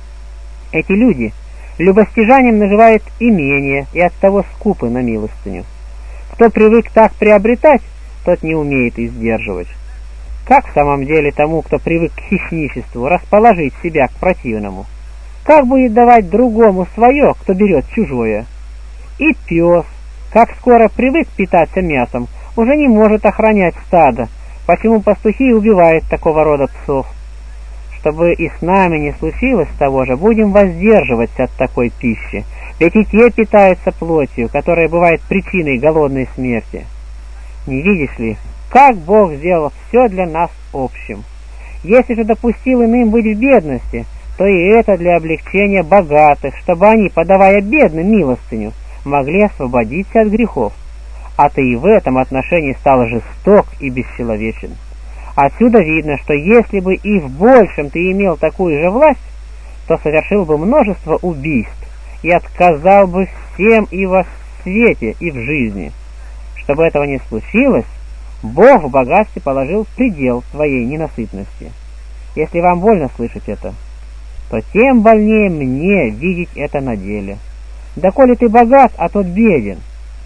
Эти люди любостяжанием наживают имение и оттого скупы на милостыню. Кто привык так приобретать, тот не умеет и сдерживать. Как в самом деле тому, кто привык к хищничеству, расположить себя к противному? Как будет давать другому свое, кто берет чужое? И пес, как скоро привык питаться мясом, уже не может охранять стадо, почему пастухи убивают такого рода псов. Чтобы и с нами не случилось того же, будем воздерживаться от такой пищи, ведь и те питаются плотью, которая бывает причиной голодной смерти. Не видишь ли, как Бог сделал все для нас общим? Если же допустил иным быть в бедности, то и это для облегчения богатых, чтобы они, подавая бедным милостыню, могли освободиться от грехов. А ты и в этом отношении стал жесток и бесчеловечен. Отсюда видно, что если бы и в большем ты имел такую же власть, то совершил бы множество убийств и отказал бы всем и во свете, и в жизни. Чтобы этого не случилось, Бог в богатстве положил предел твоей ненасытности. Если вам больно слышать это, то тем больнее мне видеть это на деле. Да коли ты богат, а тот беден,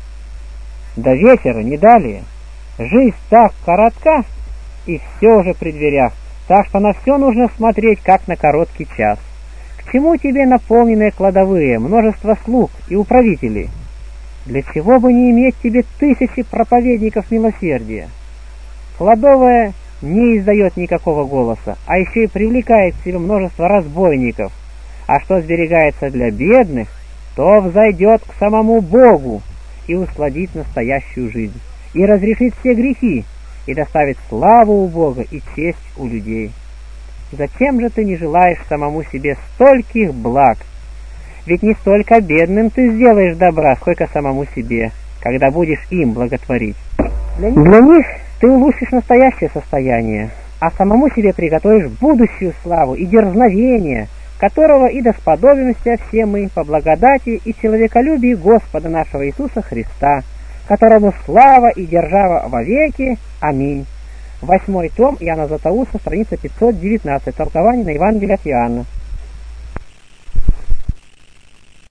до вечера, не далее. Жизнь так коротка, и все уже при дверях, так что на все нужно смотреть, как на короткий час. К чему тебе наполненные кладовые, множество слуг и управителей? Для чего бы не иметь тебе тысячи проповедников милосердия? Кладовая не издает никакого голоса, а еще и привлекает к себе множество разбойников. А что сберегается для бедных, то взойдет к самому Богу и усладит настоящую жизнь, и разрешит все грехи, и доставит славу у Бога и честь у людей. Зачем же ты не желаешь самому себе стольких благ? Ведь не столько бедным ты сделаешь добра, сколько самому себе, когда будешь им благотворить. Для них, Для них ты улучшишь настоящее состояние, а самому себе приготовишь будущую славу и дерзновение, которого и досподобимся все мы по благодати и человеколюбию Господа нашего Иисуса Христа, которому слава и держава вовеки. Аминь. Восьмой том Иоанна Златоуста, страница пятьсот девятнадцать. Толкование на Евангелие от Иоанна.